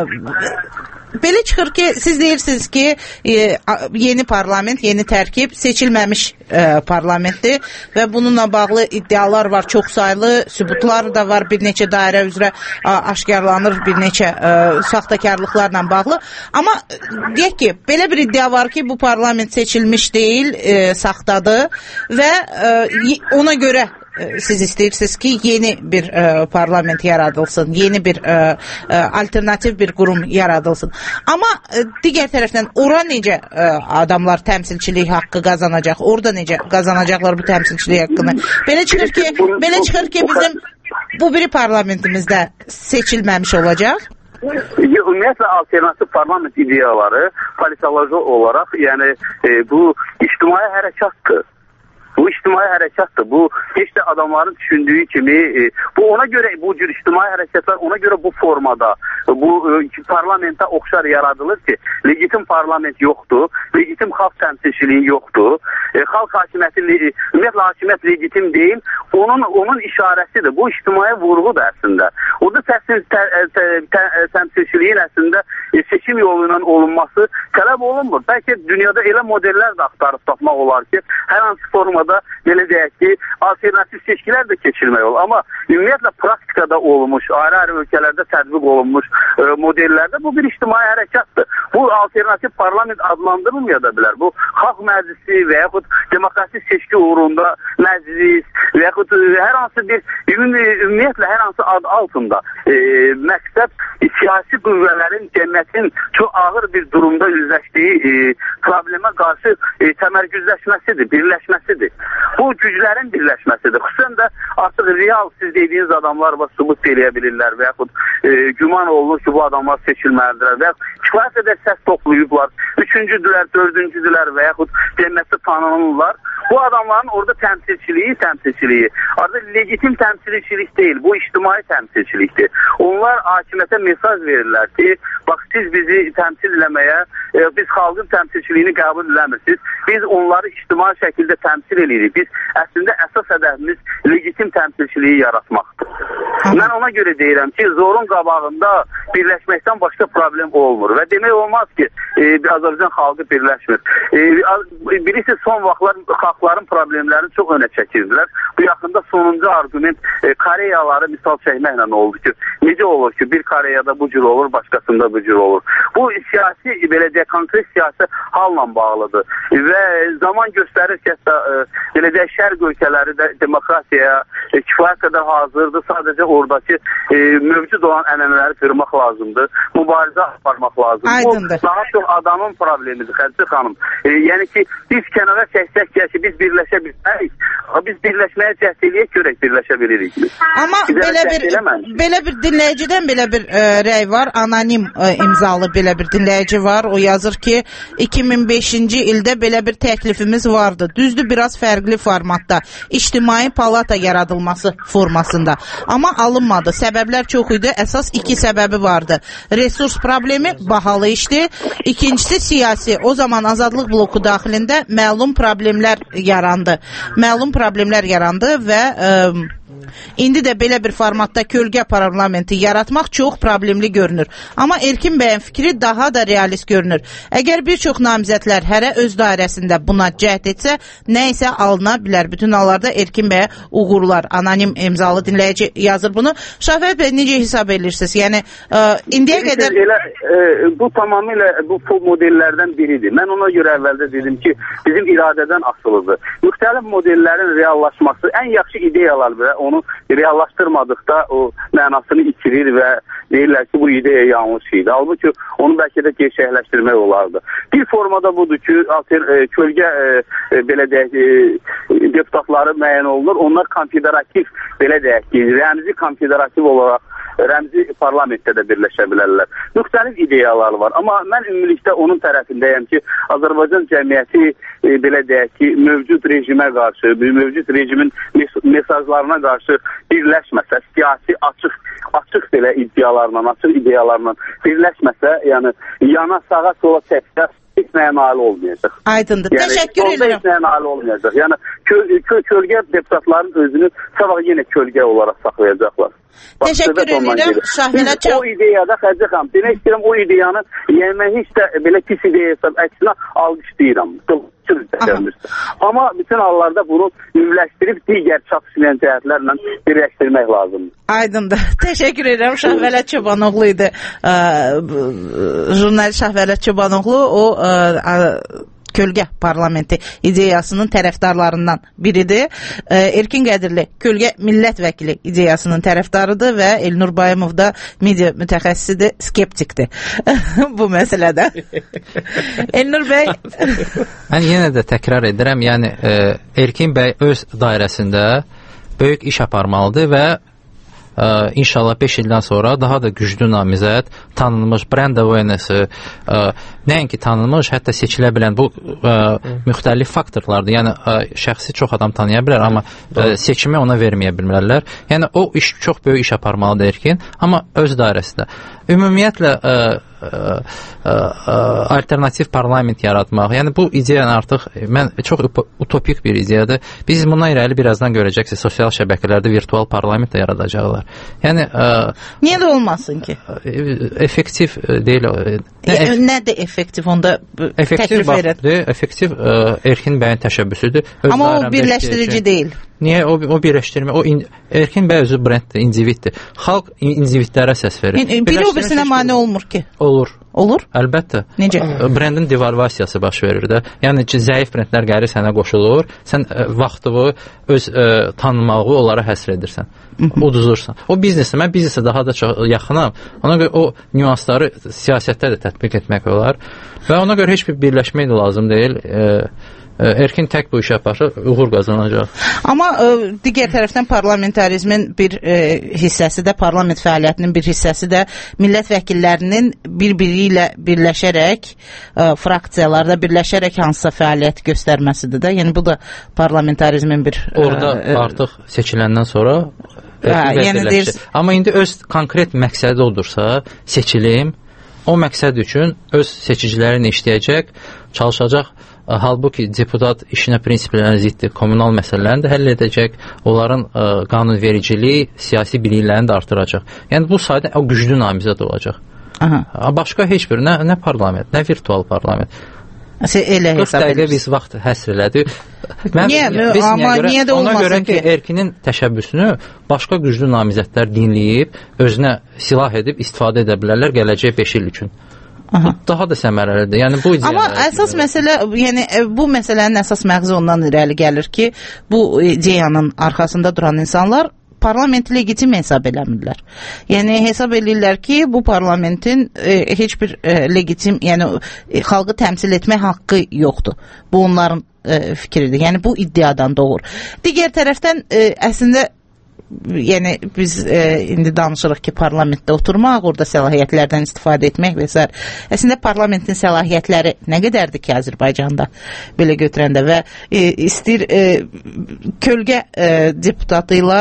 E, Belə çıxır ki, siz deyirsiniz ki, e, yeni parlament, yeni tərkib seçilməmiş e, parlamentdir və bununla bağlı iddialar var, çox saylı sübutlar da var, bir neçə dairə üzrə a, aşkarlanır, bir neçə e, saxtakarlıqlarla bağlı. Amma deyək ki, belə bir iddia var ki, bu parlament seçilmiş deyil, e, saxtadır və e, ona görə siz istəyirsiniz ki, yeni bir e, parlament yaradılsın, yeni bir e, e, alternativ bir qurum yaradılsın. Amma e, digər tərəfdən ora necə e, adamlar təmsilçilik haqqı qazanacaq? Orada necə qazanacaqlar bu təmsilçilik haqqını? Belə çıxır ki, belə çıxır ki, bizim bu biri parlamentimizdə seçilməmiş olacaq. Ümumiyyətlə alternativ parlament ideyaları politoloji olaraq, yəni e, bu ictimai hərəkatdır. Bu ictimai hərəkatdır. Bu heç də adamların düşündüyü kimi, e, bu ona görə bu cür ictimai hərəkatlar ona görə bu formada, bu e, parlamentə oxşar yaradılır ki, legitim parlament yoxdur, legitim xalq təmsilçiliyi yoxdur. E, xalq hakimiyyəti, ümumiyyətlə hakimiyyət legitim deyil, onun onun işarəsidir. Bu ictimai vurğudur əslində. Orada təmsil tə, tə, tə, təmsilçiliyin əslində e, seçim yolu ilə olunması tələb olunmur. Bəlkə dünyada elə modellər də axtarıb tapmaq olar ki, hər hansı formada da belə deyək ki, alternativ seçkilər də keçirmək olur. Amma ümumiyyətlə praktikada olmuş, ayrı-ayrı ölkələrdə tətbiq olunmuş e, modellərdə bu bir ictimai hərəkatdır. Bu alternativ parlament adlandırılmaya da bilər. Bu xalq məclisi və yaxud demokratik seçki uğrunda məclis və yaxud hər hansı bir ümumiyyətlə hər hansı ad altında e, məqsəd e, siyasi qüvvələrin cəmiyyətin çox ağır bir durumda üzləşdiyi e, problemə qarşı e, təmərküzləşməsidir, birləşməsidir. Bu güclərin birləşməsidir. Xüsusən də artıq real siz dediyiniz adamlar var, sübut eləyə bilirlər və yaxud e, güman olunur ki, bu adamlar seçilməlidirlər və yaxud kifayət qədər səs toplayıblar, üçüncüdülər, dördüncüdülər və yaxud cəmiyyətdə tanınırlar. Bu adamların orada təmsilçiliyi, təmsilçiliyi artıq legitim təmsilçilik deyil, bu ictimai təmsilçilikdir. Onlar hakimiyyətə mesaj verirlər ki, bax siz bizi təmsil eləməyə, e, biz xalqın təmsilçiliyini qəbul eləmirsiniz, biz onları ictimai şəkildə təmsil edirik. Biz əslində əsas hədəfimiz legitim təmsilçiliyi yaratmaqdır. Mən ona görə deyirəm ki, zorun qabağında birləşməkdən başqa problem olmur və demək olmaz ki, e, Azərbaycan xalqı birləşmir. E, birisi son vaxtlar xalqların problemlərini çox önə çəkirdilər. Bu yaxında sonuncu argument e, Koreyaları misal çəkməklə oldu ki, necə olur ki, bir Koreyada bu cür olur, başqasında bu cür olur. Bu siyasi, belə deyək, konkret siyasi halla bağlıdır və zaman göstərir ki, hətta e, belə deyək, şərq ölkələri də demokratiyaya e, kifayət qədər hazırdır. Sadəcə oradakı e, mövcud olan ənənələri qırmaq lazımdır. Mübarizə aparmaq lazımdır. Aydındır. Bu daha çox adamın problemidir, Xədicə xanım. E, yəni ki, biz kənara çəksək ki, biz birləşə bilmərik. Biz birləşməyə cəhd eləyək, görək birləşə bilirik. Amma belə bir, belə bir dinləyicidən belə bir e, rəy var. Anonim e, imzalı belə bir dinləyici var. O yazır ki, iki min beşinci ildə belə bir təklifimiz vardı. Düzdür, biraz fərqli formatda. İctimai palata yaradılması formasında. Amma alınmadı. Səbəblər çox idi. Əsas iki səbəbi vardı. Resurs problemi bahalı işdi. İkincisi siyasi. O zaman Azadlıq bloku daxilində məlum problemlər yarandı. Məlum problemlər yarandı və ə, indi də belə bir formatda kölgə parlamenti yaratmaq çox problemli görünür. Amma Erkin bəyin fikri daha da realist görünür. Əgər bir çox namizədlər hərə öz dairəsində buna cəhd etsə, nə isə alına bilər. Bütün hallarda Erkin bəyə uğurlar. Anonim imzalı dinləyici yazır bunu. Şahbələt bəy, necə hesab edirsiniz? Yəni, ə, indiyə qədər... Elə, e, bu tamamilə bu modellərdən biridir. Mən ona görə əvvəldə dedim ki, bizim iradədən asılıdır. Müxtəlif modellərin reallaşması, ən yaxşı ideyalar belə onu reallaşdırmadıqda o mənasını itirir və deyirlər ki, bu ideya yanlış idi. Halbuki onu bəlkə də gerçəkləşdirmək olardı. Bir formada budur ki, alter, e, kölgə e, belə deyək, e, deputatları müəyyən olunur. Onlar konfederativ, belə deyək ki, rəmzi konfederativ olaraq rəmzi parlamentdə də birləşə bilərlər. Müxtəlif ideyalar var. Amma mən ümumilikdə onun tərəfindəyəm ki, Azərbaycan cəmiyyəti e, belə deyək ki, mövcud rejimə qarşı, mövcud rejimin mes mesajlarına qarşı birləşməsə, siyasi açıq açıq belə iddialarla, açıq ideyalarla birləşməsə, yəni yana sağa sola çəksə heç nəyə nail olmayacaq. Aydındır. Yəni, Təşəkkür edirəm. Heç nəyə nail olmayacaq. Yəni köl köl kölgə deputatların özünü sabah yenə kölgə olaraq saxlayacaqlar. Təşəkkür edirəm. Şahvələ çox. O ideyada Xədicə xanım, demək istəyirəm o ideyanı yəni heç də belə pis ideya hesab əksinə alqışlayıram. Amma bütün hallarda bunu ümləşdirib digər çatışmayan cəhətlərlə birləşdirmək lazımdır. Aydındır. Təşəkkür edirəm. Şahvələ Çobanoğlu idi. Jurnalist Şahvələ Çobanoğlu o Kölgə parlamenti ideyasının tərəfdarlarından biridir. Erkin Qədirli Kölgə millət vəkili ideyasının tərəfdarıdır və Elnur Bayımov da media mütəxəssisidir, skeptikdir bu məsələdə. Elnur bəy mən yenə də təkrar edirəm, yəni e, Erkin bəy öz dairəsində böyük iş aparmalıdır və Ə, inşallah beş ildən sonra daha da güclü namizəd, tanınmış brand awareness-ı, nəinki tanınmış, hətta seçilə bilən bu ə, müxtəlif faktorlardır. Yəni ə, şəxsi çox adam tanıya bilər, amma ə, seçimi ona verməyə bilmirlər. Yəni o iş çox böyük iş aparmalıdır Erkin, amma öz dairəsində. Ümumiyyətlə ə, ə, ə, alternativ parlament yaratmaq, yəni bu ideyanı artıq mən çox utopik bir ideyadır. Biz bundan irəli birazdan görəcəksiniz, sosial şəbəkələrdə virtual parlament də yaradacaqlar. Yəni ə, niyə də olmasın ki? Effektiv deyil. Nə, nədir effektiv onda effektiv təklif edir? Effektiv ə, Erkin bəyin təşəbbüsüdür. Öz amma o birləşdirici üçün deyil. Niyə o, o birləşdirmə? O in, Erkin bəy özü brenddir, individdir. Xalq individlərə səs verir. Biri o birisinə mane olmur ki. Olur. Olur? Əlbəttə. Necə? Brendin devalvasiyası baş verir də. Yəni ki, zəif brendlər gəlir sənə qoşulur, sən ə, vaxtını öz ə, tanınmağı onlara həsr edirsən. Uduzursan. O biznesə, mən biznesə daha da çox yaxınam. Ona görə o nüansları siyasətdə də tətbiq etmək olar və ona görə heç bir birləşmək də lazım deyil. E, Erkin tək bu işə aparır, uğur qazanacaq. Amma ə, digər tərəfdən parlamentarizmin bir ə, hissəsi də, parlament fəaliyyətinin bir hissəsi də millət vəkillərinin bir-biri ilə birləşərək, ə, fraksiyalarda birləşərək hansısa fəaliyyət göstərməsidir də. Yəni bu da parlamentarizmin bir... Orada ə, artıq seçiləndən sonra hə, yəni deyir... Amma indi öz konkret məqsədi olursa, seçilim, o məqsəd üçün öz seçicilərini işləyəcək, çalışacaq. Halbuki deputat işinə prinsiplərə ziddir, kommunal məsələlərini də həll edəcək, onların ə, qanunvericiliyi, siyasi biliklərini də artıracaq. Yəni bu sayədə o güclü namizəd olacaq. Aha. Başqa heç bir, nə, nə parlament, nə virtual parlament. Elə qırx dəqiqə biz vaxt həsr elədik. Mən, niyə? Biz amma görə, niyə də olmasın ona görə ki, ki? Erkinin təşəbbüsünü başqa güclü namizədlər dinləyib, özünə silah edib istifadə edə bilərlər gələcək beş il üçün. Aha. Daha da səmərəlidir. Yəni bu amma əsas məsələ, yəni bu məsələnin əsas məğzi ondan irəli gəlir ki, bu ideyanın arxasında duran insanlar parlamenti legitim hesab eləmirlər. Yəni hesab eləyirlər ki, bu parlamentin e, heç bir e, legitim, yəni e, xalqı təmsil etmə haqqı yoxdur. Bu onların e, fikridir. Yəni bu iddiadan doğur. Digər tərəfdən e, əslində yəni biz e, indi danışırıq ki, parlamentdə oturmaq, orada səlahiyyətlərdən istifadə etmək və s. Əslində parlamentin səlahiyyətləri nə qədərdir ki, Azərbaycanda belə götürəndə və e, istəyir e, kölgə e, deputatı ilə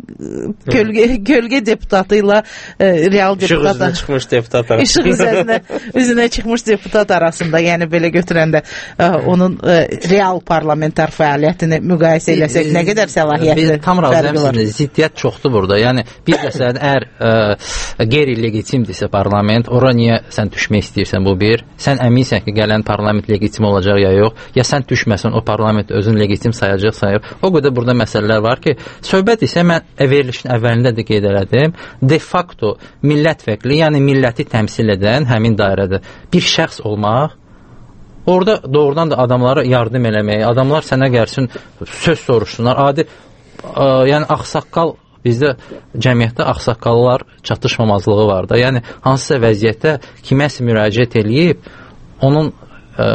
kölgə, kölgə deputatı ilə e, real deputat işıq üzünə çıxmış deputat arasında işıq üzünə, üzünə çıxmış deputat arasında, yəni belə götürəndə e, onun e, real parlamentar fəaliyyətini müqayisə eləsək nə qədər səlahiyyətli tam razıyam sizinlə, çoxdur burada. Yəni bir məsələn əgər ə, qeyri-legitimdirsə parlament, ora niyə sən düşmək istəyirsən, bu bir. Sən əminsən ki, gələn parlament legitim olacaq ya yox. Ya sən düşməsən, o parlament özün legitim sayacaq, sayır. O qədər burada məsələlər var ki, söhbət isə mən verilişin əvvəlində də qeyd elədim. De facto millət vəkili, yəni milləti təmsil edən həmin dairədə bir şəxs olmaq, orada doğrudan da adamlara yardım eləmək, adamlar sənə gəlsin, söz soruşsunlar, adi ə, yəni ağsaqqal, bizdə cəmiyyətdə ağsaqqallar çatışmamazlığı var da. Yəni hansısa vəziyyətdə kiməsə müraciət eləyib onun ə,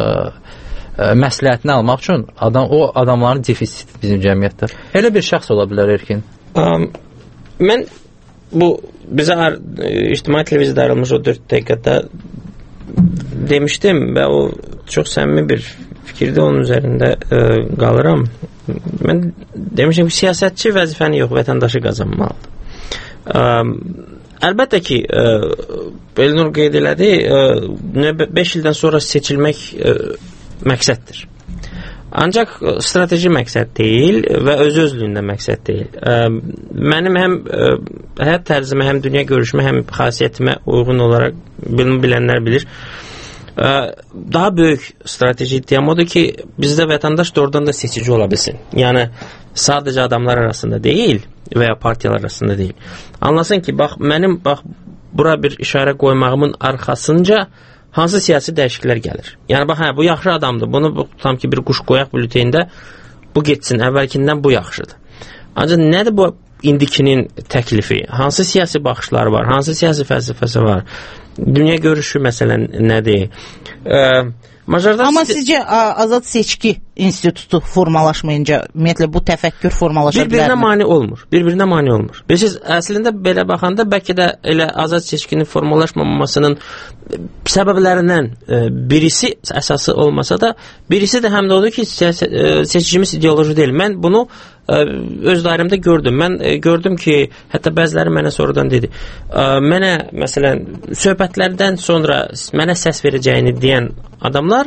ə, məsləhətini almaq üçün adam, o adamların defisiti bizim cəmiyyətdə. Elə bir şəxs ola bilər Erkin. Um, mən bu bizə ictimai televiziyada ayrılmış o dörd dəqiqədə demişdim və o çox səmimi bir fikirdə onun üzərində ə, qalıram. Mən demişdim ki, siyasətçi vəzifəni yox, vətəndaşı qazanmalıdır. Ə, əlbəttə ki, Elnur qeyd elədi, beş ildən sonra seçilmək ə, məqsəddir. Ancaq strateji məqsəd deyil və öz-özlüyündə məqsəd deyil. Ə, mənim həm ə, həyat tərzimə, həm dünya görüşümə, həm xasiyyətimə uyğun olaraq bilin, bilənlər bilir. Ə, daha böyük strateji iddiam odur ki, bizdə vətəndaş doğrudan da seçici ola bilsin. Yəni, sadəcə adamlar arasında deyil və ya partiyalar arasında deyil. Anlasın ki, bax, mənim bax, bura bir işarə qoymağımın arxasınca hansı siyasi dəyişikliklər gəlir. Yəni, bax, hə, bu yaxşı adamdır. Bunu bu, tam ki, bir quş qoyaq bülteyində bu getsin, əvvəlkindən bu yaxşıdır. Ancaq nədir bu indikinin təklifi? Hansı siyasi baxışları var? Hansı siyasi fəlsəfəsi var? Dünya görüşü məsələn nədir? Ə, Macarda Amma sizcə azad seçki institutu formalaşmayınca ümumiyyətlə bu təfəkkür formalaşa bilərmi? Bir-birinə mane olmur. Bir-birinə mane olmur. Bilirsiniz, əslində belə baxanda bəlkə də elə azad seçkinin formalaşmamasının səbəblərindən birisi, əsası olmasa da, birisi də həm də odur ki, seçicimiz ideoloji deyil. Mən bunu öz dairəmdə gördüm. Mən gördüm ki, hətta bəziləri mənə sonradan dedi. Mənə, məsələn, söhbətlərdən sonra mənə səs verəcəyini deyən adamlar,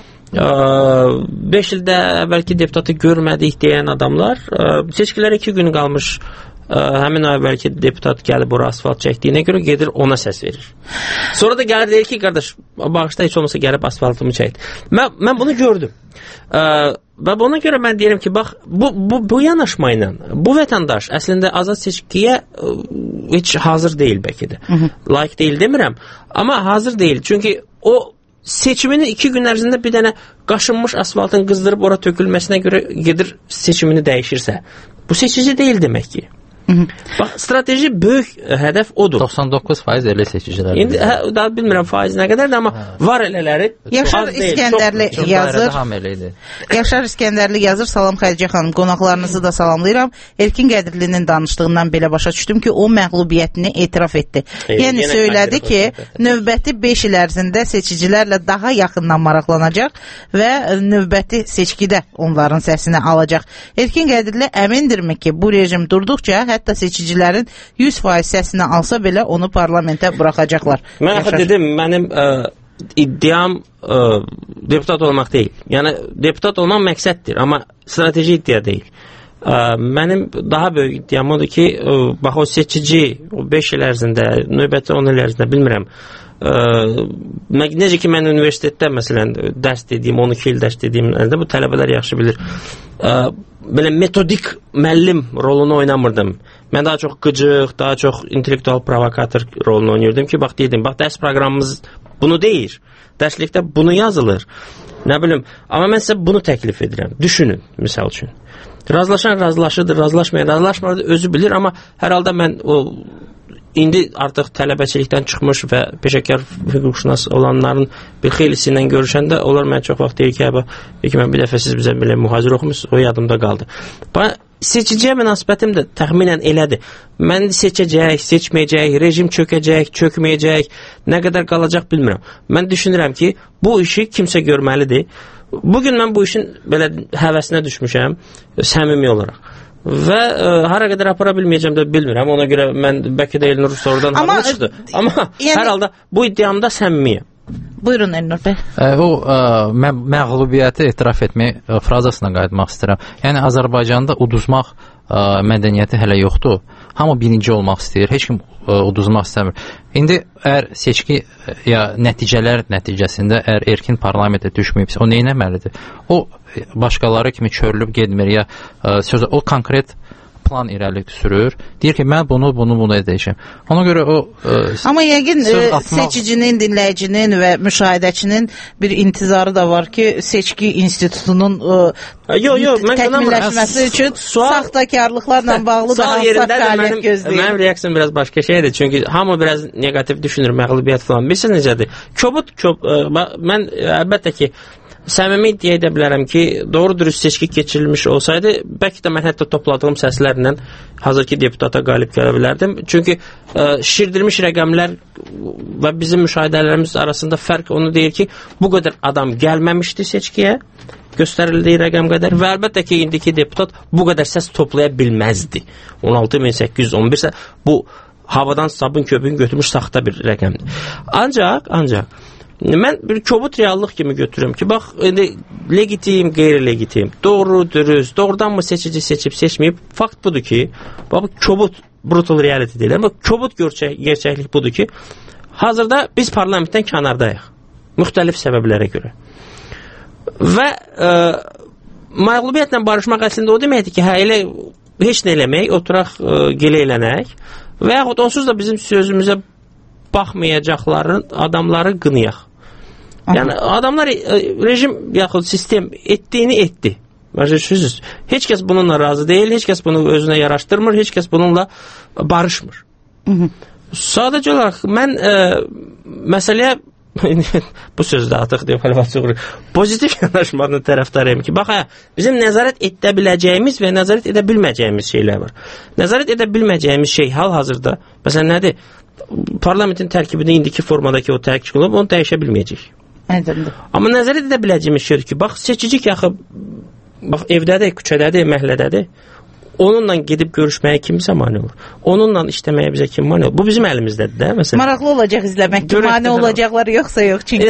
beş ildə əvvəlki deputatı görmədik deyən adamlar, seçkilərə iki gün qalmış, həmin o əvvəlki deputat gəlib ora asfalt çəkdiyinə görə gedir ona səs verir. Sonra da gəlir deyir ki, qardaş, bağışda heç olmasa gəlib asfaltımı çəkdi. Mən, mən bunu gördüm. Və buna görə mən deyirəm ki, bax, bu, bu, bu yanaşma ilə bu vətəndaş əslində azad seçkiyə heç hazır deyil bəlkə də. Layiq deyil demirəm, amma hazır deyil. Çünki o seçiminin iki gün ərzində bir dənə qaşınmış asfaltın qızdırıb ora tökülməsinə görə gedir seçimini dəyişirsə, bu seçici deyil demək ki. Bax, strateji böyük hədəf odur. doxsan doqquz faiz elə seçicilər. İndi hə, daha bilmirəm faiz nə qədərdir, amma hə. Var elələri. Yaşar İskəndərli çox, yazır. Çox Yaşar İskəndərli yazır. Salam Xədicə xanım, qonaqlarınızı da salamlayıram. Erkin Qədirlinin danışdığından belə başa düşdüm ki, o məğlubiyyətini etiraf etdi. E, yəni söylədi ki, növbəti beş il ərzində seçicilərlə daha yaxından maraqlanacaq və növbəti seçkidə onların səsini alacaq. Erkin Qədirli əmindirmi ki, bu rejim durduqca hətta seçicilərin yüz faiz səsini alsa belə onu parlamentə buraxacaqlar. Mən axı dedim, mənim ə, iddiam ə, deputat olmaq deyil. Yəni, deputat olmaq məqsəddir, amma strateji iddia deyil. Ə, mənim daha böyük iddiam odur ki, ə, bax o seçici o beş il ərzində, növbəti on il ərzində, bilmirəm, ə, necə ki, mən universitetdə, məsələn, dərs dediyim, on iki il dərs dediyim, bu tələbələr yaxşı bilir, ə, belə metodik müəllim rolunu oynamırdım. Mən daha çox qıcıq, daha çox intellektual provokator rolunu oynayırdım ki, bax deyirdim, bax dərs proqramımız bunu deyir. Dərslikdə bunu yazılır. Nə bilim, amma mən sizə bunu təklif edirəm. Düşünün, misal üçün. Razılaşan razılaşıdır, razılaşmayan razılaşmır, özü bilir, amma hər halda mən o İndi artıq tələbəçilikdən çıxmış və peşəkar hüquqşünas olanların bir xeylisi ilə görüşəndə onlar mənə çox vaxt deyir ki, ki mən bir dəfə siz bizə belə mühazirə oxumusunuz, o yadımda qaldı. Bana seçiciyə münasibətim də təxminən elədir. Mən seçəcək, seçməyəcək, rejim çökəcək, çökməyəcək, nə qədər qalacaq bilmirəm. Mən düşünürəm ki, bu işi kimsə görməlidir. Bugün mən bu işin belə həvəsinə düşmüşəm, səmimi olaraq. Və ə, hara qədər apara bilməyəcəm də bilmirəm. Ona görə mən bəlkə də Elnur sonradan halı çıxdı. Amma yəni, hər halda bu iddiamda səmimiyəm. Buyurun Elnur bəy. O ə, mə məğlubiyyəti etiraf etmək ə, frazasına qayıtmaq istəyirəm. Yəni Azərbaycanda uduzmaq ə, mədəniyyəti hələ yoxdur. Hamı birinci olmaq istəyir. Heç kim ə, uduzmaq istəmir. İndi əgər seçki ya nəticələr nəticəsində əgər erkin parlamentə düşməyibsə, o nə etməlidir? O başqaları kimi çörülüb getmir ya ə, sözə, o konkret plan irəli sürür. Deyir ki, mən bunu, bunu, bunu edəcəm. Ona görə o ə, amma yəqin atmaq... seçicinin, dinləyicinin və müşahidəçinin bir intizarı da var ki, seçki institutunun ə, yo, yo, təkmilləşməsi üçün sual, saxtakarlıqlarla bağlı da hansaq fəaliyyət gözləyir. Mənim reaksiyam biraz başqa şeydir. Çünki hamı biraz negativ düşünür, məğlubiyyət falan. Bilirsiniz necədir? Kobud, kob, ə, mən əlbəttə ki, səmimi iddia edə bilərəm ki, doğru dürüst seçki keçirilmiş olsaydı, bəlkə də mən hətta topladığım səslərlə hazırki deputata qalib gələ bilərdim. Çünki ə, şişirdilmiş rəqəmlər və bizim müşahidələrimiz arasında fərq onu deyir ki, bu qədər adam gəlməmişdi seçkiyə, göstərildiyi rəqəm qədər və əlbəttə ki, indiki deputat bu qədər səs toplaya bilməzdi. on altı min səkkiz yüz on bir bu havadan sabun köpüğünü götürmüş saxta bir rəqəmdir. Ancaq, ancaq mən bir kobud reallıq kimi götürürüm ki, bax, legitim, qeyri-legitim, doğru, dürüst, doğrudan mı seçici seçib, seçməyib, fakt budur ki, bax, kobud, brutal reality deyil, amma kobud gerçək, gerçəklik budur ki, hazırda biz parlamentdən kənardayıq, müxtəlif səbəblərə görə. Və ə, məğlubiyyətlə barışmaq əslində o deməkdir ki, hə, elə heç nə eləmək, oturaq ə, gələ elənək və yaxud onsuz da bizim sözümüzə baxmayacaqların adamları qınıyaq. Aha. Yəni adamlar ə, rejim yaxud sistem etdiyini etdi. Başa heç kəs bununla razı deyil, heç kəs bunu özünə yaraşdırmır, heç kəs bununla barışmır. Hı -hı. Sadəcə olaraq mən ə, məsələyə bu sözdə artıq deyə pozitiv yanaşmanın tərəfdarıyım ki, bax, hə, bizim nəzarət edə biləcəyimiz və nəzarət edə bilməyəcəyimiz şeylər var. Nəzarət edə bilməyəcəyimiz şey hal-hazırda, məsələn, nədir? Parlamentin tərkibində indiki formadakı o tərkib olub, onu dəyişə bilməyəcək. Ədəmdir. Amma nəzarət edə biləcəyimiz şeydir ki, bax, seçici ki, axı, bax, evdədir, küçədədir, məhlədədir. Onunla gedib görüşməyə kimsə mane olur. Onunla işləməyə bizə kim mane olur? Bu bizim əlimizdədir də, məsələn. Maraqlı olacaq izləmək ki, mane olacaqlar yoxsa yox. Çünki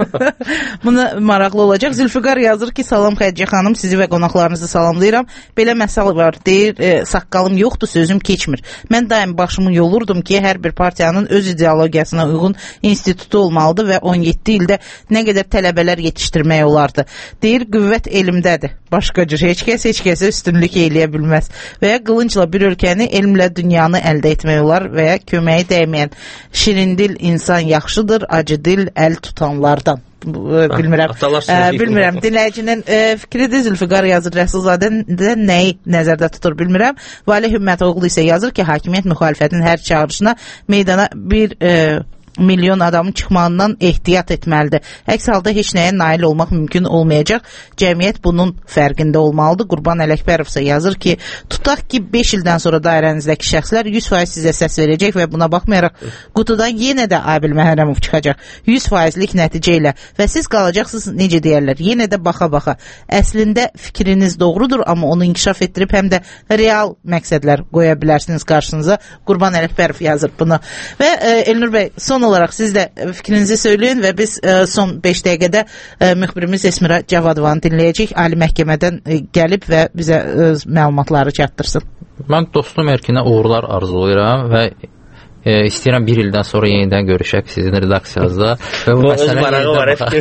buna maraqlı olacaq. Zülfüqar yazır ki, salam Xədicə xanım, sizi və qonaqlarınızı salamlayıram. Belə məsəl var, deyir, e, saqqalım yoxdur, sözüm keçmir. Mən daim başımı yolurdum ki, hər bir partiyanın öz ideologiyasına uyğun institutu olmalıdır və on yeddi ildə nə qədər tələbələr yetişdirmək olardı. Deyir, qüvvət elimdədir. Başqa cür heç kəs heç kəsə üstünlük eləyə bilməz. Və ya qılıncla bir ölkəni, elmlə dünyanı əldə etmək olar və ya köməyi dəyməyən şirindil insan yaxşıdır, acı dil əl tutanlardan. Bilmirəm, ə, bilmirəm. Dinləyicinin ə, fikridir. Zülfüqar yazır, Rəsulzadə nəyi nəzərdə tutur bilmirəm. Valih Hümmətoğlu isə yazır ki, hakimiyyət müxalifətin hər çağırışına meydana bir ə, milyon adamın çıxmağından ehtiyat etməlidir. Əks halda heç nəyə nail olmaq mümkün olmayacaq. Cəmiyyət bunun fərqində olmalıdır. Qurban Ələkbərov isə yazır ki, tutaq ki, beş ildən sonra dairənizdəki şəxslər yüz faiz sizə səs verəcək və buna baxmayaraq qutudan yenə də Abil Məhrəmov çıxacaq. yüz faizlik nəticə ilə və siz qalacaqsınız, necə deyərlər, yenə də baxa-baxa. Əslində fikriniz doğrudur, amma onu inkişaf etdirib həm də real məqsədlər qoya bilərsiniz qarşınıza. Qurban Ələkbərov yazır bunu. Və e, Elnur bəy, son olaraq siz də fikrinizi söyləyin və biz ə, son beş dəqiqədə ə, müxbirimiz Esmira Cavadovanı dinləyəcək. Ali məhkəmədən ə, gəlib və bizə ə, məlumatları çatdırsın. Mən dostum Erkinə uğurlar arzulayıram və e, istəyirəm bir ildən sonra yenidən görüşək sizin redaksiyanızda. Və bu məsələ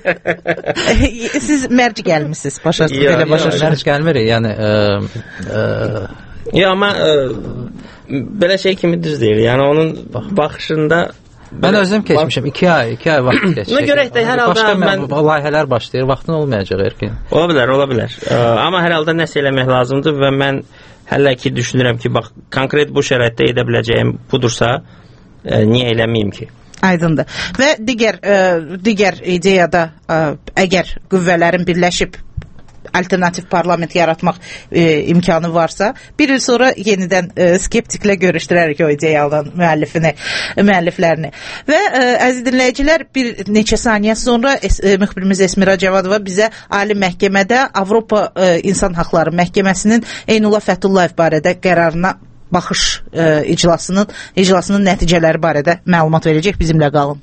siz mərc gəlmişsiniz, başa belə başa mərc gəlmir, yəni ə, ə, ya amma ə, belə şey kimi düz deyil. Yəni onun baxışında mən özüm keçmişəm. iki ay, iki ay vaxt keçmişəm. Nə görək də hər halda mən layihələr başlayır, vaxtın olmayacaq Erkin. Ola bilər, ola bilər. Ə, amma hər halda nəsə eləmək lazımdır və mən hələ ki düşünürəm ki, bax, konkret bu şəraitdə edə biləcəyim budursa, ə, niyə eləməyim ki? Aydındır. Və digər ə, digər ideyada ə, əgər qüvvələrin birləşib alternativ parlament yaratmaq e, imkanı varsa, bir il sonra yenidən e, skeptiklə görüşdürərik o ideyalan müəllifini, müəlliflərini. Və e, əziz dinləyicilər, bir neçə saniyə sonra es, e, müxbirimiz Esmira Cavadova bizə Ali Məhkəmədə Avropa e, İnsan Haqları Məhkəməsinin Eynullah Fəthullayev barədə qərarına baxış e, iclasının iclasının nəticələri barədə məlumat verəcək. Bizimlə qalın.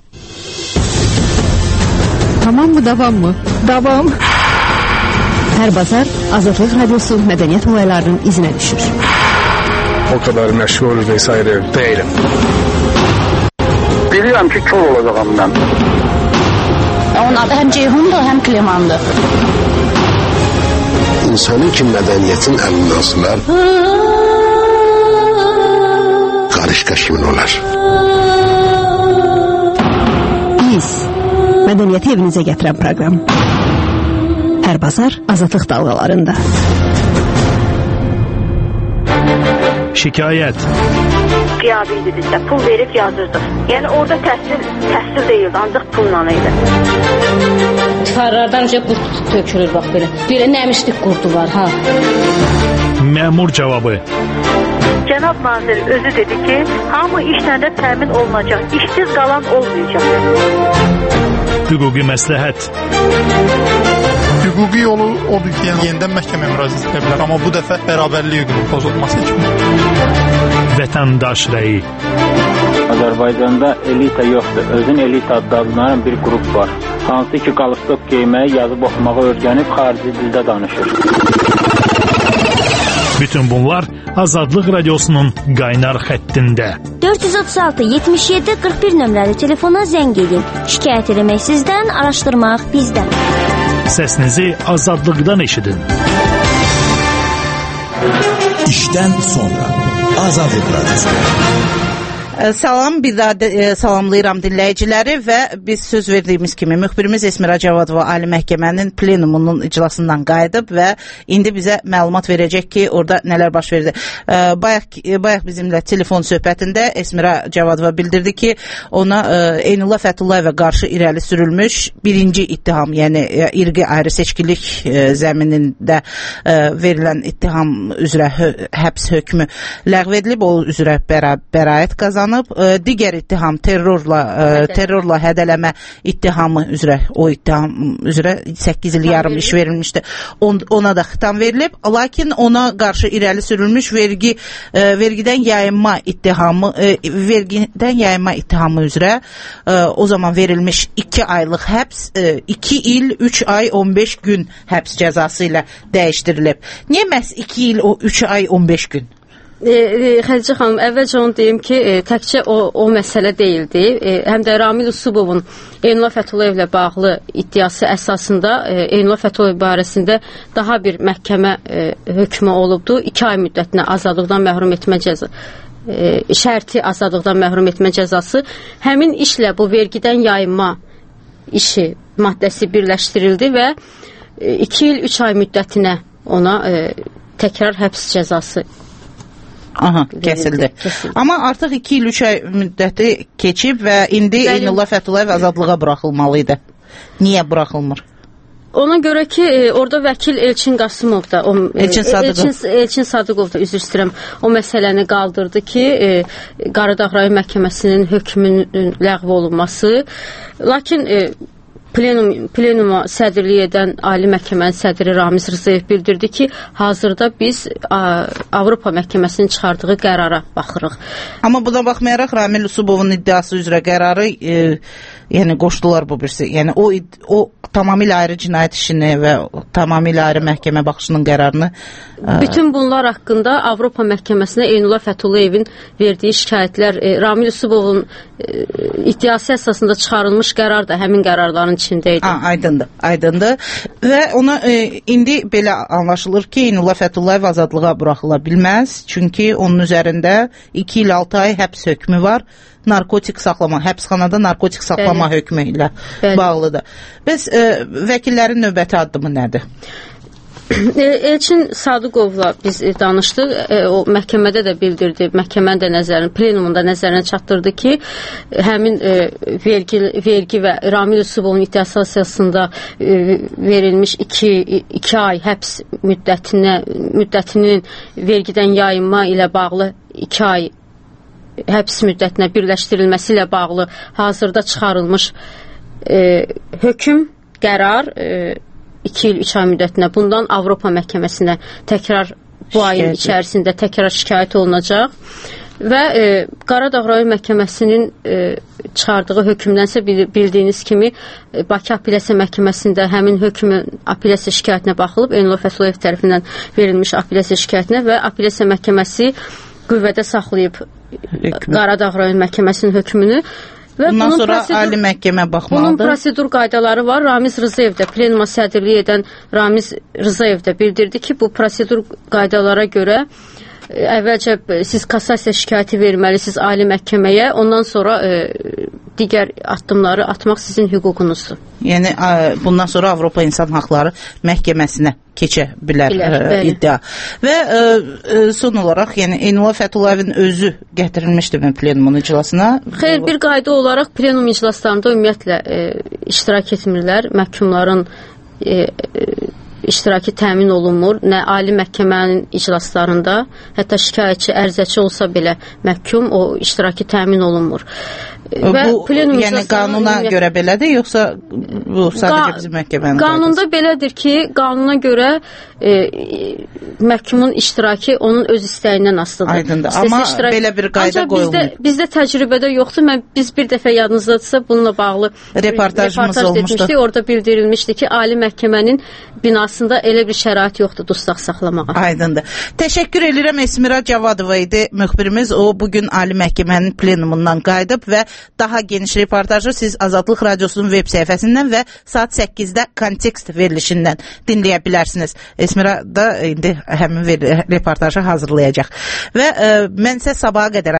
Tamam mı, davam mı? Davam. Hər bazar Azadlıq Radiosu mədəniyyət olaylarının izinə düşür. O kadar məşğul vesaire değilim. Bilirəm ki, kör olacağım mən. Onun adı həm Ceyhundur, həm Klemandır. İnsanın ki, mədəniyyətin əlindən asılar, qarışqa kimin olar? Biz, mədəniyyəti evinizə gətirən proqram. Hər bazar Azadlıq dalğalarında. Şikayət, qiyabi idi bizdə. Pul verib yazırdı. Yəni orada təhsil, təhsil deyildi, ancaq pulla idi. Divarlardan önce qurt tökülür bax belə. Belə nəmişlik qurdu var ha. Məmur cavabı. Cənab nazir özü dedi ki, hamı işlə də təmin olunacaq, işsiz qalan olmayacaq. Hüquqi məsləhət. Hüquqi yolu odur ki, yəni yenidən məhkəməyə müraciət edə bilər, amma bu dəfə bərabərlik hüququnun pozulması kimi. Vətəndaş rəyi. Azərbaycanda elita yoxdur. Özün elita adlanan bir qrup var. Hansı ki, qalstok geyməyi, yazıb oxumağı öyrənib xarici dildə danışır. Bütün bunlar Azadlıq Radiosunun qaynar xəttində. dörd yüz otuz altı yetmiş yeddi qırx bir nömrəli telefona zəng edin. Şikayət eləmək sizdən, araşdırmaq bizdən. Səsinizi azadlıqdan eşidin. İşdən sonra Azadlıq Radiosu. Salam, bir daha de, salamlayıram dinləyiciləri və biz söz verdiyimiz kimi müxbirimiz Esmira Cavadova Ali Məhkəmənin plenumunun iclasından qayıdıb və indi bizə məlumat verəcək ki, orada nələr baş verdi. Bayaq, bayaq bizimlə telefon söhbətində Esmira Cavadova bildirdi ki, ona Eynullah Fətullayevə qarşı irəli sürülmüş birinci ittiham, yəni irqi ayrı seçkilik zəminində verilən ittiham üzrə həbs hökmü ləğv edilib, o üzrə bəra, bəraət qazanıb. Digər ittiham terrorla terrorla hədələmə ittihamı üzrə o ittiham üzrə səkkiz il yarım iş verilmişdi. On, ona da xitam verilib, lakin ona qarşı irəli sürülmüş vergi vergidən yayınma ittihamı vergidən yayınma ittihamı üzrə o zaman verilmiş iki aylıq həbs iki il üç ay on beş gün həbs cəzası ilə dəyişdirilib. Niyə məhz iki il o üç ay on beş gün? E, e, Xədicə xanım, əvvəlcə onu deyim ki, e, təkcə o, o məsələ deyildi. E, həm də Ramil Usubovun Eynullah Fətullayevlə bağlı iddiası əsasında e, Eynullah Fətulayev barəsində daha bir məhkəmə e, hökmü olubdu. İki ay müddətinə azadlıqdan məhrum etmə cəzası. E, şərti azadlıqdan məhrum etmə cəzası. Həmin işlə bu vergidən yayınma işi maddəsi birləşdirildi və e, iki il üç ay müddətinə ona e, təkrar həbs cəzası Aha, kəsildi. kəsildi. Amma artıq iki il üç ay müddəti keçib və indi Bəli. Eynullah Fətulayev azadlığa buraxılmalı idi. Niyə buraxılmır? Ona görə ki, e, orada vəkil Elçin Qasımov da, o, Elçin Sadıqov. Elçin, Elçin Sadıqov da, üzr istəyirəm, o məsələni qaldırdı ki, e, Qaradağ rayon məhkəməsinin hökmünün ləğv olunması, lakin e, Plenum, plenuma sədrlik edən Ali Məhkəmənin sədri Ramiz Rzayev bildirdi ki, hazırda biz a, Avropa Məhkəməsinin çıxardığı qərara baxırıq. Amma buna baxmayaraq Ramil Usubovun iddiası üzrə qərarı e, yəni qoşdular bu birisi. Yəni o, o tamamilə ayrı cinayət işini və tamamilə ayrı məhkəmə baxışının qərarını e, bütün bunlar haqqında Avropa Məhkəməsinə Eynullah Fətullayevin verdiyi şikayətlər, e, Ramil Usubovun e, iddiası əsasında çıxarılmış qərar da həmin qərarların içindəydi. Ha, aydındır, aydındır. Və ona e, indi belə anlaşılır ki, Eynullah Fətullayev azadlığa buraxıla bilməz. Çünki onun üzərində iki il altı ay həbs hökmü var. Narkotik saxlama, həbsxanada narkotik saxlama Bəli. hökmü ilə Bəli. bağlıdır. Bəs e, vəkillərin növbəti addımı nədir? Elçin Sadıqovla biz danışdıq, e, o məhkəmədə də bildirdi, məhkəmənin də nəzərini, plenumunda nəzərinə çatdırdı ki, həmin e, vergi, vergi və Ramil Usubovun iddiası əsasında e, verilmiş iki, iki ay həbs müddətinə, müddətinin vergidən yayınma ilə bağlı iki ay həbs müddətinə birləşdirilməsi ilə bağlı hazırda çıxarılmış e, hökm, qərar e, iki il üç ay müddətinə bundan Avropa Məhkəməsinə təkrar bu ayın içərisində təkrar şikayət olunacaq və e, Qaradağ rayon məhkəməsinin e, çıxardığı hökmdənsə bildiyiniz kimi e, Bakı Apellyasiya Məhkəməsində həmin hökmün apellyasiya şikayətinə baxılıb, Eynullah Fətulayev tərəfindən verilmiş apellyasiya şikayətinə və Apellyasiya Məhkəməsi qüvvədə saxlayıb Hökmü. Qaradağ rayon məhkəməsinin hökmünü. Və bundan sonra prosedur, Ali Məhkəmə baxmalıdır. Bunun prosedur qaydaları var. Ramiz Rzayev də, plenuma sədrlik edən Ramiz Rzayev də bildirdi ki, bu prosedur qaydalara görə əvvəlcə siz kassasiya şikayəti verməlisiniz Ali Məhkəməyə, ondan sonra e, digər addımları atmaq sizin hüququnuzdur. Yəni bundan sonra Avropa İnsan Haqları Məhkəməsinə keçə bilər, bilər ə, iddia. Və ə, ə, son olaraq, yəni Eynullah Fətullayevin özü gətirilmişdimi plenumun iclasına? Xeyr, bir qayda olaraq plenum iclaslarında ümumiyyətlə ə, iştirak etmirlər. Məhkumların ə, ə, iştirakı təmin olunmur. Nə ali məhkəmənin iclaslarında, hətta şikayətçi, ərizəçi olsa belə məhkum o iştirakı təmin olunmur. Və bu, yəni qanuna ümumiyyət... görə belədir, yoxsa bu sadəcə Qa bizim məhkəmənin qanunda qaydası? Belədir ki, qanuna görə e, məhkumun iştirakı onun öz istəyindən asılıdır. Aydındır, amma iştirak... belə bir qayda qoyulmur. Bizdə, bizdə təcrübədə yoxdur. Mən, biz bir dəfə yadınızdadırsa bununla bağlı reportajımız reportaj olmuşdu. Etmişdik. Orada bildirilmişdi ki, ali məhkəmənin binasında elə bir şərait yoxdur dustaq saxlamağa. Aydındır. Təşəkkür edirəm. Esmira Cavadova idi müxbirimiz. O bugün ali məhkəmənin plenumundan qayıdıb və daha geniş reportajı siz Azadlıq Radiosunun web səhifəsindən və saat səkkizdə kontekst verilişindən dinləyə bilərsiniz. Esmira da indi həmin reportajı hazırlayacaq. Və ə, mən isə sabaha qədər